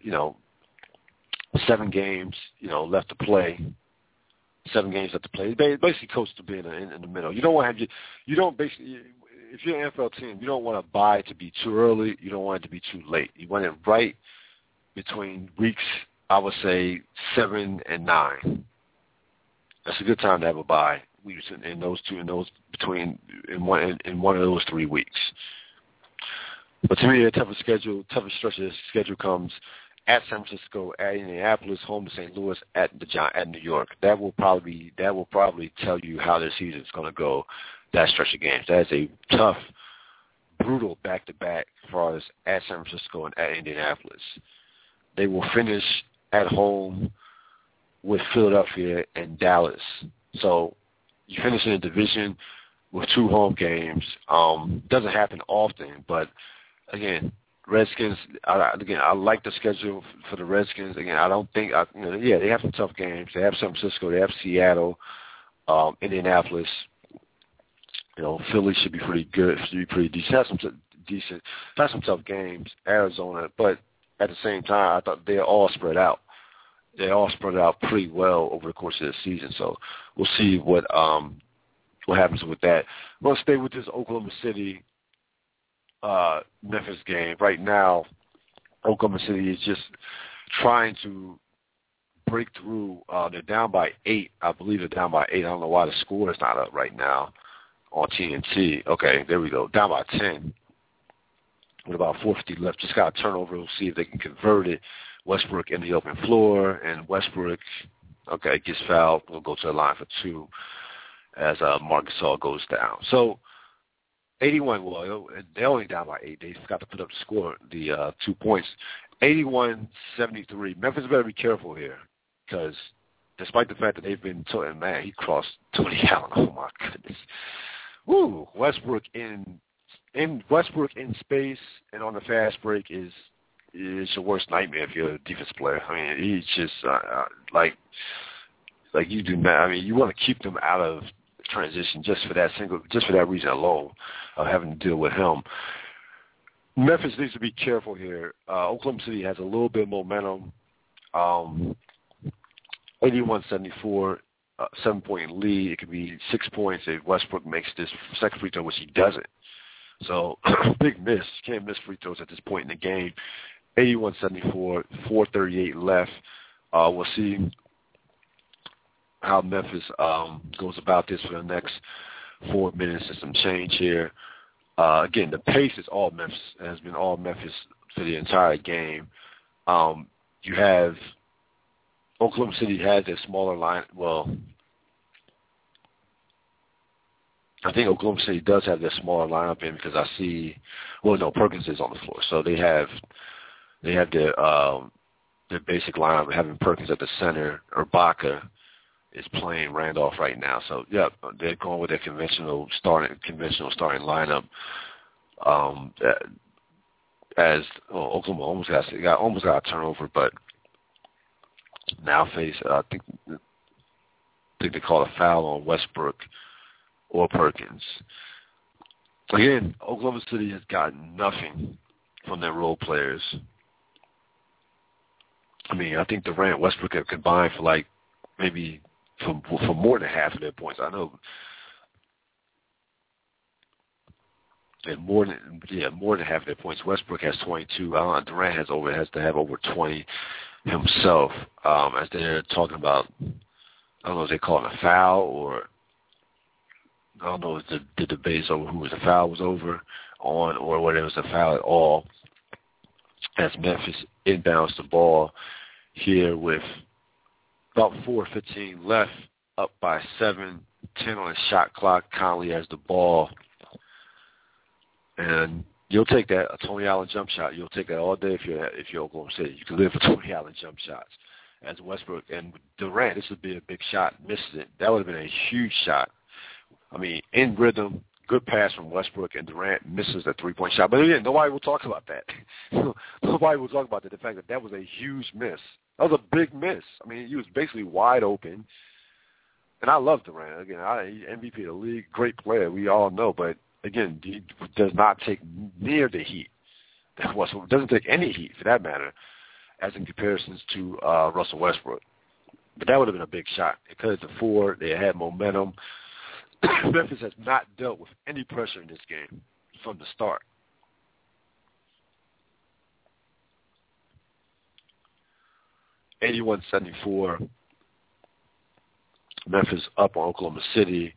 7 games left to play. 7 games left to play. It's basically close to being in the middle. You don't want to if you're an NFL team, you don't want a bye to be too early. You don't want it to be too late. You want it right between weeks, I would say 7 and 9. That's a good time to have a bye. In one of those 3 weeks. But to me, a toughest stretch of the schedule comes at San Francisco, at Indianapolis, home to St. Louis, at New York. That will probably tell you how their season is going to go. That stretch of games. That is a tough, brutal back-to-back as far as at San Francisco and at Indianapolis. They will finish at home with Philadelphia and Dallas. So you finish in a division with 2 home games. Doesn't happen often, but again, Redskins. I like the schedule for the Redskins. Again, I don't think. They have some tough games. They have San Francisco. They have Seattle, Indianapolis. Philly should be pretty good. Should be pretty decent. Have some tough games. Arizona, but at the same time, I thought they're all spread out. They all spread out pretty well over the course of the season. So we'll see what happens with that. I'm going to stay with this Oklahoma City Memphis game. Right now, Oklahoma City is just trying to break through. They're down by 8. I believe they're down by 8. I don't know why the score is not up right now on TNT. Okay, there we go. Down by 10 with about 4:50 left. Just got a turnover. We'll see if they can convert it. Westbrook in the open floor, and Westbrook, gets fouled. We'll go to the line for 2 as Marc Gasol goes down. So 81, well, they're only down by 8. They forgot to put up the score, the 2 points. 81-73. Memphis better be careful here because despite the fact that they've been told, man, he crossed Tony Allen. Oh, my goodness. Woo! Westbrook in space and on the fast break is your worst nightmare if you're a defense player. I mean, he's just like you do not. I mean, you want to keep them out of transition just for that reason alone of having to deal with him. Memphis needs to be careful here. Oklahoma City has a little bit of momentum. 81-74, 7-point lead. It could be 6 points if Westbrook makes this second free throw, which he doesn't. So big miss. You can't miss free throws at this point in the game. 81-74, 4:38 left. We'll see how Memphis goes about this for the next 4 minutes and some change here. Again, the pace is all Memphis. It has been all Memphis for the entire game. You have Oklahoma City has a smaller line. Well, I think Oklahoma City does have their smaller lineup in because I see, Perkins is on the floor. So they have their basic lineup, having Perkins at the center. Ibaka is playing Randolph right now. So, yeah, they're going with their conventional starting lineup. Oklahoma almost got a turnover, but now face, I think they call a foul on Westbrook or Perkins. Again, Oklahoma City has gotten nothing from their role players. I mean, I think Durant, Westbrook have combined for maybe for more than half of their points. I know. And more than half of their points. Westbrook has 22. Durant has to have over 20 himself. As they're talking about, I don't know if they call it a foul or I don't know if the debate is over who the foul was over on or whether it was a foul at all. As Memphis inbounds the ball here with about 4:15 left, up by 7, 10 on the shot clock. Conley has the ball. And you'll take that, a Tony Allen jump shot. You'll take that all day if you're Oklahoma City. You can live for Tony Allen jump shots. As Westbrook and Durant, this would be a big shot. Misses it. That would have been a huge shot. I mean, in rhythm, good pass from Westbrook, and Durant misses a 3-point shot. But again, nobody will talk about that. Nobody will talk about the fact that was a huge miss. That was a big miss. I mean, he was basically wide open. And I love Durant. Again, MVP of the league, great player. We all know. But, again, he does not take near the heat. Doesn't take any heat, for that matter, as in comparisons to Russell Westbrook. But that would have been a big shot. They could have afforded. They had momentum. Memphis has not dealt with any pressure in this game from the start. (81-74). Memphis up on Oklahoma City.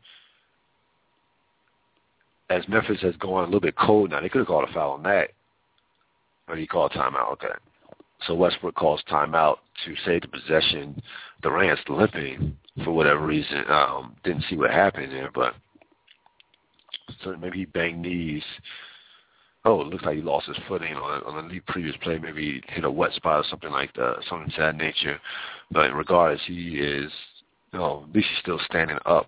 As Memphis has gone a little bit cold now, they could have called a foul on that. Or he called timeout. Okay. So Westbrook calls timeout to save the possession. Durant's limping for whatever reason. Didn't see what happened there, but so maybe he banged knees. Oh, it looks like he lost his footing on the previous play. Maybe he hit a wet spot or something like that, something to that nature. But regardless, he is, at least he's still standing up.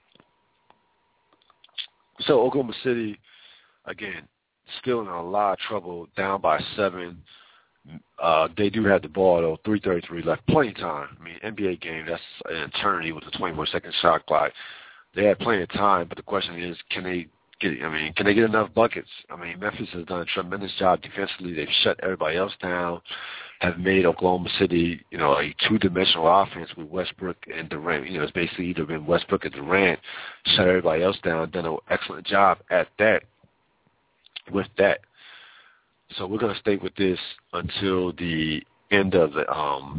So Oklahoma City, again, still in a lot of trouble, down by 7. They do have the ball, though, 3:33 left, plenty of time. I mean, NBA game, that's an eternity with a 24-second shot clock. They had plenty of time, but the question is, can they get enough buckets? I mean, Memphis has done a tremendous job defensively. They've shut everybody else down, have made Oklahoma City, a two-dimensional offense with Westbrook and Durant. It's basically either been Westbrook or Durant, shut everybody else down, done an excellent job at that, with that. So we're going to stay with this until the end of the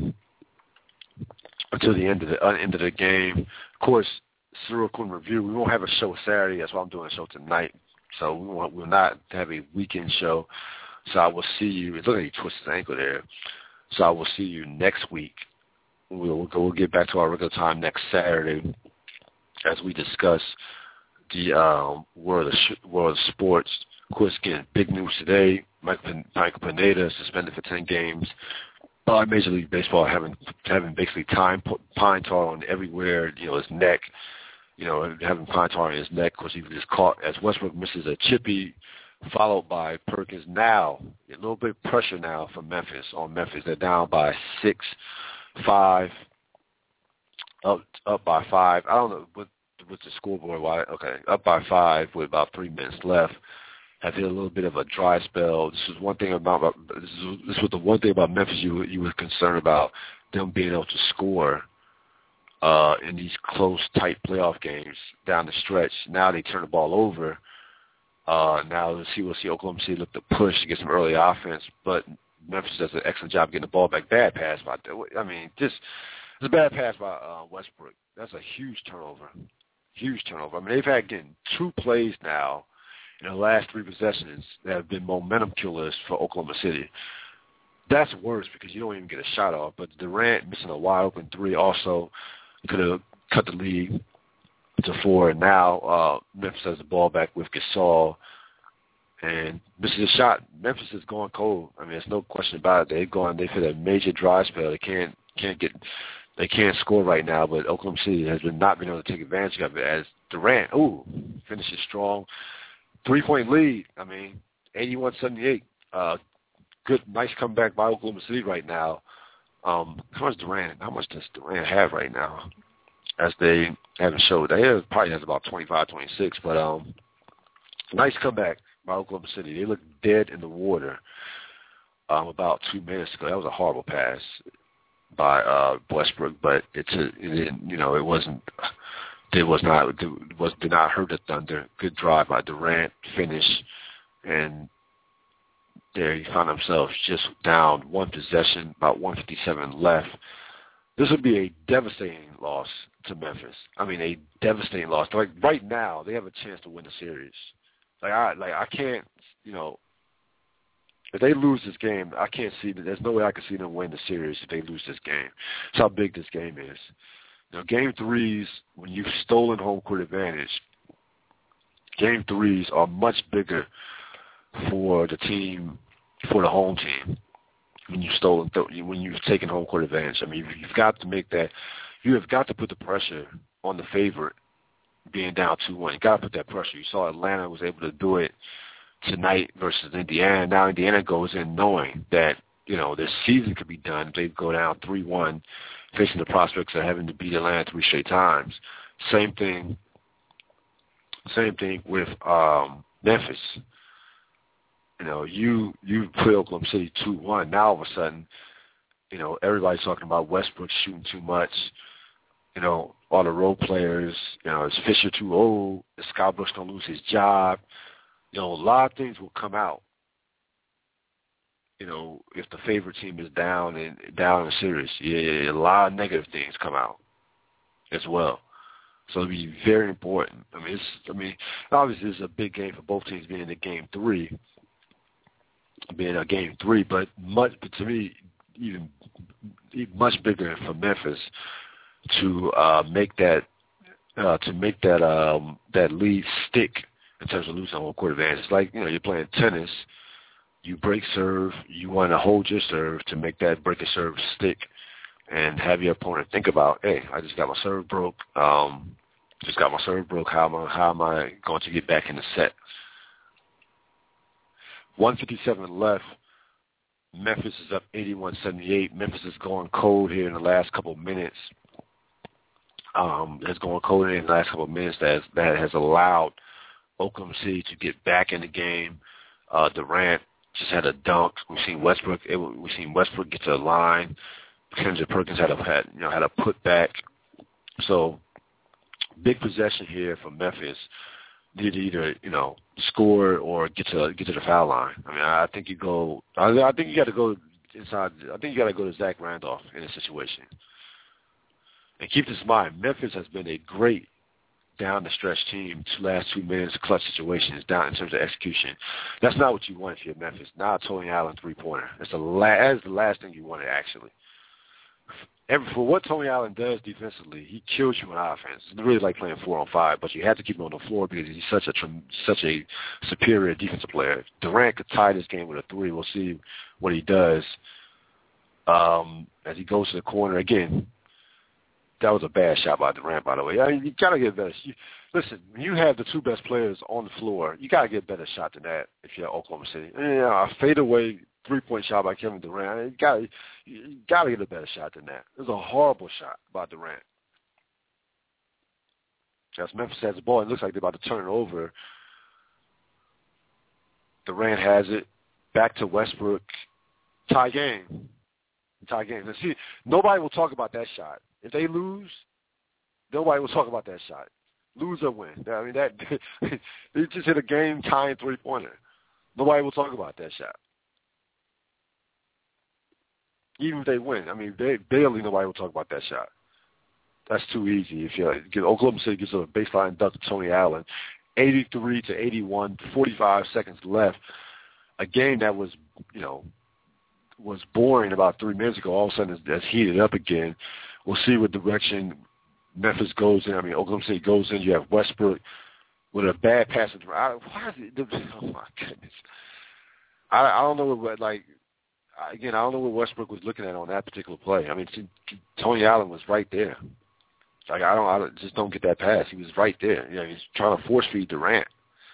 end of the game. Of course, Cyril couldn't review. We won't have a show Saturday. That's why I'm doing a show tonight. So we'll not have a weekend show. So I will see you. Look at he twisted his ankle there. So I will see you next week. We'll get back to our regular time next Saturday as we discuss the world of sports. Of course, again, big news today. Michael Pineda suspended for 10 games. Major League Baseball having basically pine tar on everywhere, his neck, having pine tar on his neck. Of course, he was just caught as Westbrook misses a chippy, followed by Perkins. Now, a little bit of pressure now from Memphis. They're down by 6-5, up by 5. I don't know what's the scoreboard. Why? Okay, up by 5 with about 3 minutes left. Have hit a little bit of a dry spell. This was the one thing about Memphis you were concerned about, them being able to score in these close, tight playoff games down the stretch. Now they turn the ball over. Now we'll see Oklahoma City look to push to get some early offense, but Memphis does an excellent job getting the ball back. Bad pass by, it's a bad pass by Westbrook. That's a huge turnover. I mean, they've had, again, 2 plays now in the last 3 possessions that have been momentum killers for Oklahoma City. That's worse because you don't even get a shot off. But Durant missing a wide-open 3 also could have cut the lead to 4. And now Memphis has the ball back with Gasol and misses a shot. Memphis is going cold. I mean, there's no question about it. They've hit a major dry spell. They can't score right now, but Oklahoma City has not been able to take advantage of it as Durant, finishes strong. 3-point lead. I mean, 81-78. Good, nice comeback by Oklahoma City right now. How much does Durant have right now? As they haven't showed. They probably has about 25, 26, but nice comeback by Oklahoma City. They looked dead in the water about 2 minutes ago. That was a horrible pass by Westbrook, but it did not hurt the Thunder. Good drive by Durant, finish, and there he found himself just down 1 possession, about 1:57 left. This would be a devastating loss to Memphis. I mean, a devastating loss. Like right now, they have a chance to win the series. I can't, if they lose this game, I can't see that. There's no way I can see them win the series if they lose this game. That's how big this game is. Game 3s, when you've stolen home court advantage, Game 3s are much bigger for the team, for the home team, when you've taken home court advantage. I mean, you've got to make that. You have got to put the pressure on the favorite being down 2-1. You got to put that pressure. You saw Atlanta was able to do it tonight versus Indiana. Now Indiana goes in knowing that their season could be done if they go down 3-1, facing the prospects of having to beat Atlanta 3 straight times. Same thing with Memphis. You play Oklahoma City 2-1. Now all of a sudden, everybody's talking about Westbrook shooting too much. All the role players, is Fisher too old? Is Scott Brooks going to lose his job? A lot of things will come out. If the favorite team is down in the series, a lot of negative things come out as well. So it'll be very important. Obviously it's a big game for both teams being in game 3, but to me, even much bigger for Memphis to make that lead stick in terms of losing home court advantage. It's like you're playing tennis. You break serve, you want to hold your serve to make that break a serve stick and have your opponent think about, hey, I just got my serve broke. How am I going to get back in the set? 1:57 left. Memphis is up 81-78. Memphis is going cold here in the last couple of minutes. That has allowed Oklahoma City to get back in the game. Durant just had a dunk. We've seen Westbrook get to the line. Kendrick Perkins had a put back. So big possession here for Memphis. Need to either score or get to the foul line. I think you got to go inside. I think you got to go to Zach Randolph in this situation. And keep this in mind, Memphis has been a great down-the-stretch team, last 2 minutes, clutch situations, down in terms of execution. That's not what you want if you're Memphis. Not a Tony Allen three-pointer. That's the last thing you wanted, actually. For what Tony Allen does defensively, he kills you on offense. It's really like playing 4-on-5, but you have to keep him on the floor because he's such a superior defensive player. Durant could tie this game with a 3. We'll see what he does as he goes to the corner. Again, that was a bad shot by Durant, by the way. You got to get better. Listen, when you have the 2 best players on the floor, you got to get a better shot than that if you're Oklahoma City. A fadeaway 3-point shot by Kevin Durant, you got to get a better shot than that. It was a horrible shot by Durant. As Memphis has the ball, it looks like they're about to turn it over. Durant has it. Back to Westbrook. Tie game. Let's see, nobody will talk about that shot. If they lose, nobody will talk about that shot. Lose or win. They just hit a game-tying 3-pointer. Nobody will talk about that shot. Even if they win, barely nobody will talk about that shot. That's too easy. If Oklahoma City gets a baseline dunk to Tony Allen, 83-81, 45 seconds left. A game that was boring about 3 minutes ago, all of a sudden has heated up again. We'll see what direction Memphis goes in. Oklahoma City goes in. You have Westbrook with a bad pass. Oh my goodness! I don't know what I don't know what Westbrook was looking at on that particular play. Tony Allen was right there. I just don't get that pass. He was right there. He's trying to force feed Durant.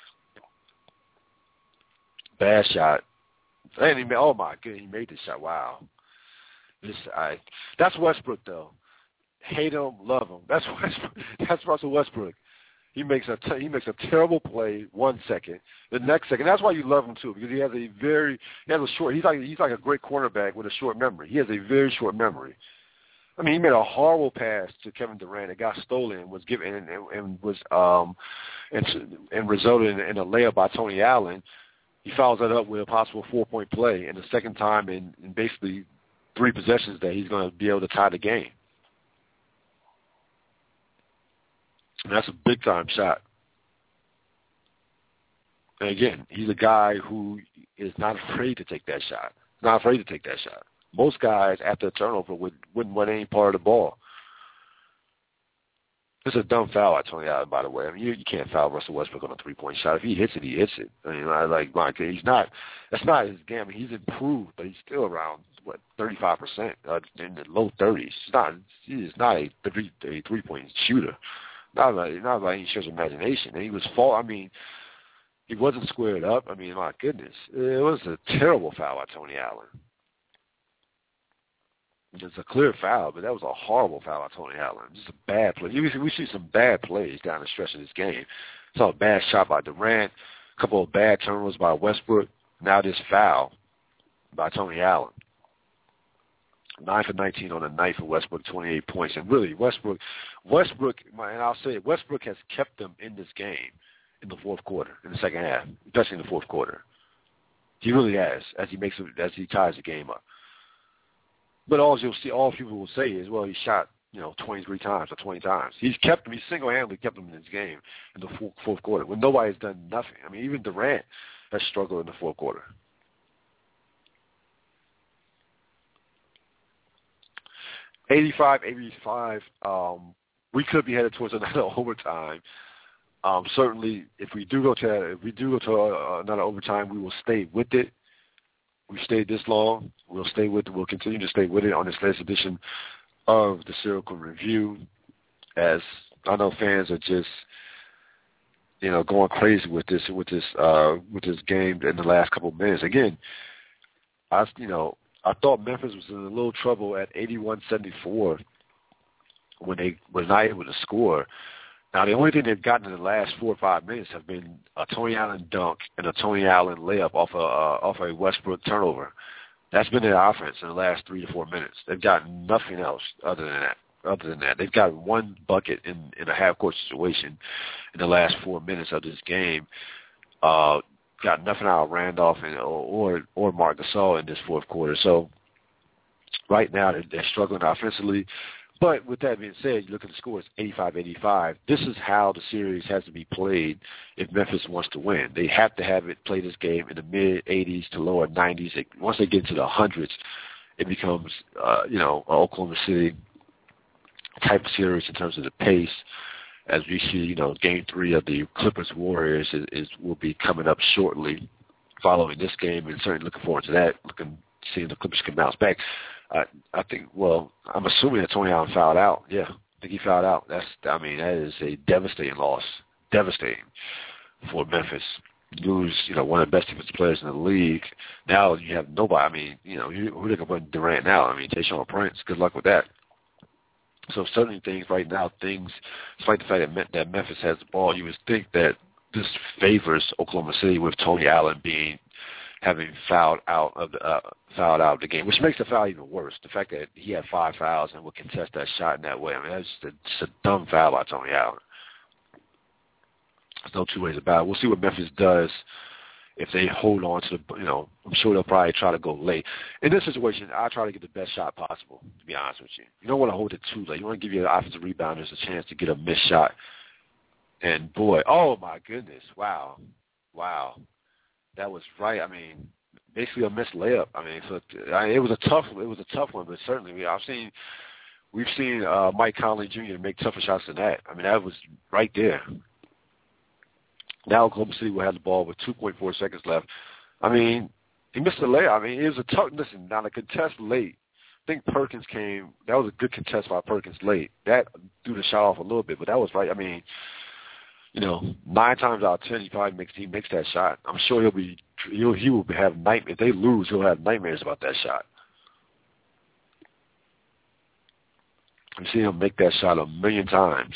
Bad shot. And oh my goodness, he made this shot. Wow. That's Westbrook though. Hate him, love him. That's Westbrook. That's Russell Westbrook. He makes a terrible play 1 second. The next second, that's why you love him too, because he has a short. He's like a great cornerback with a short memory. He has a very short memory. He made a horrible pass to Kevin Durant. It got stolen and was given and resulted in a layup by Tony Allen. He follows that up with a possible 4-point play, and the second time in basically 3 possessions that he's going to be able to tie the game. And that's a big-time shot. And again, he's a guy who is not afraid to take that shot. Most guys, after a turnover, wouldn't want any part of the ball. It's a dumb foul by Tony Allen, by the way. You can't foul Russell Westbrook on a 3-point shot. If he hits it, he hits it. He's not. That's not his game. He's improved, but he's still around 35% in the low 30s. He is not a 3-point shooter. Not by any stretch of imagination. And he was he wasn't squared up. My goodness, it was a terrible foul by Tony Allen. It's a clear foul, but that was a horrible foul by Tony Allen. Just a bad play. We see some bad plays down the stretch of this game. Saw a bad shot by Durant, a couple of bad turnovers by Westbrook. Now this foul by Tony Allen. 9 for 19 on the night for Westbrook, 28 points. And really, Westbrook, and I'll say it, Westbrook has kept them in this game in the fourth quarter, in the second half, especially in the fourth quarter. He really has, as he ties the game up. But all people will say is, well, he shot, 23 times or 20 times. He single-handedly kept them in this game in the fourth quarter when nobody's done nothing. I mean, even Durant has struggled in the fourth quarter. 85-85. We could be headed towards another overtime. Certainly, if we do go to another overtime, we will stay with it. We stayed this long. We'll stay with it. We'll continue to stay with it on this latest edition of the Sirical Review. As I know, fans are just going crazy with this game in the last couple of minutes. Again, I thought Memphis was in a little trouble at 81-74 when they were not able to score. Now, the only thing they've gotten in the last 4 or 5 minutes have been a Tony Allen dunk and a Tony Allen layup off a Westbrook turnover. That's been their offense in the last 3 to 4 minutes. They've got nothing else other than that. They've got one bucket in a half-court situation in the last 4 minutes of this game. Got nothing out of Randolph or Marc Gasol in this fourth quarter. So right now they're struggling offensively. But with that being said, you look at the score, it's 85-85. This is how the series has to be played if Memphis wants to win. They have to have it play this game in the mid-80s to lower 90s. Once they get into the hundreds, it becomes, an Oklahoma City type of series in terms of the pace. As we see, Game 3 of the Clippers-Warriors will be coming up shortly following this game, and certainly looking forward to that, seeing the Clippers can bounce back. I think, I'm assuming that Tony Allen fouled out. Yeah, I think he fouled out. That is a devastating loss. Devastating for Memphis. Lose, one of the best defensive players in the league. Now you have nobody. Who are they going to put Durant now? Tayshaun Prince, good luck with that. So certain things right now, despite the fact that Memphis has the ball, you would think that this favors Oklahoma City with Tony Allen having fouled out of the game, which makes the foul even worse. The fact that he had 5 fouls and would contest that shot in that way, that's just a dumb foul by Tony Allen. There's no two ways about it. We'll see what Memphis does if they hold on to I'm sure they'll probably try to go late. In this situation, I try to get the best shot possible, to be honest with you. You don't want to hold it too late. You want to give your offensive rebounders a chance to get a missed shot. And boy, oh my goodness, wow. That was right. Basically a missed layup. It was a tough one, but certainly we've seen Mike Conley Jr. make tougher shots than that. That was right there. Now Oklahoma City will have the ball with 2.4 seconds left. He missed the layup. It was a tough. Listen, now the contest late. I think Perkins came. That was a good contest by Perkins late. That threw the shot off a little bit, but that was right. 9 times out of 10, he makes that shot. I'm sure he will have nightmares. If they lose, he'll have nightmares about that shot. I've seen him make that shot 1,000,000 times.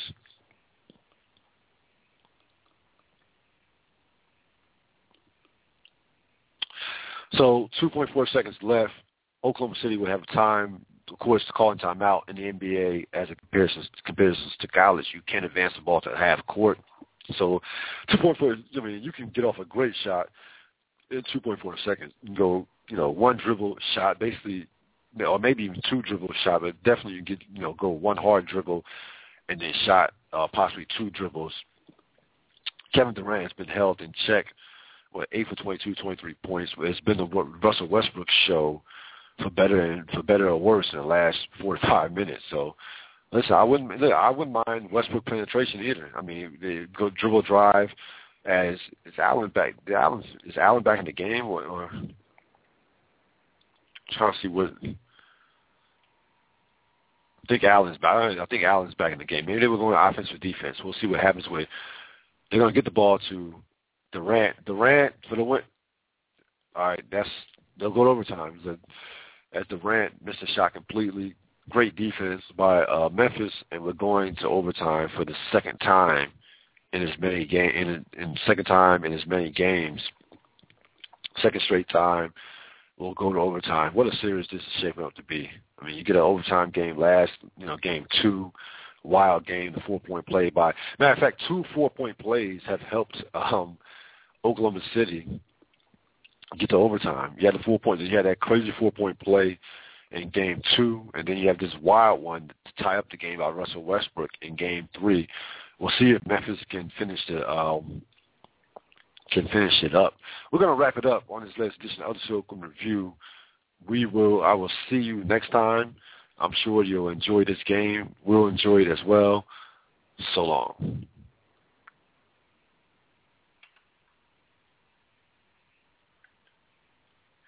So 2.4 seconds left. Oklahoma City would have time, of course, to call in timeout in the NBA as a comparisons to college. You can't advance the ball to half court. So 2.4, you can get off a great shot in 2.4 seconds. You can go, one dribble shot, basically, or maybe even 2 dribble shot, but definitely you get, go 1 hard dribble and then shot, possibly 2 dribbles. Kevin Durant has been held in check. 8 for 22, 23 points. It's been the Russell Westbrook show for better or worse in the last 4 to 5 minutes. So, listen, I wouldn't mind Westbrook penetration either. They go dribble drive. Is Allen back? Is Allen back in the game or trying to see what? I think Allen's back in the game. Maybe they were going offense or defense. We'll see what happens with. They're going to get the ball to Durant for the win. All right, they'll go to overtime. as Durant missed a shot completely. Great defense by Memphis, and we're going to overtime for the second time in as many games. Second straight time, we'll go to overtime. What a series this is shaping up to be. I mean, you get an overtime game game 2, wild game, the 4-point play by. Matter of fact, 2 4-point plays have helped Oklahoma City get to overtime. You had the 4 points. You had that crazy 4-point play in game 2, and then you have this wild one to tie up the game by Russell Westbrook in game 3. We'll see if Memphis can finish it up. We're going to wrap it up on this latest edition of the Oklahoma Review. I will see you next time. I'm sure you'll enjoy this game. We'll enjoy it as well. So long.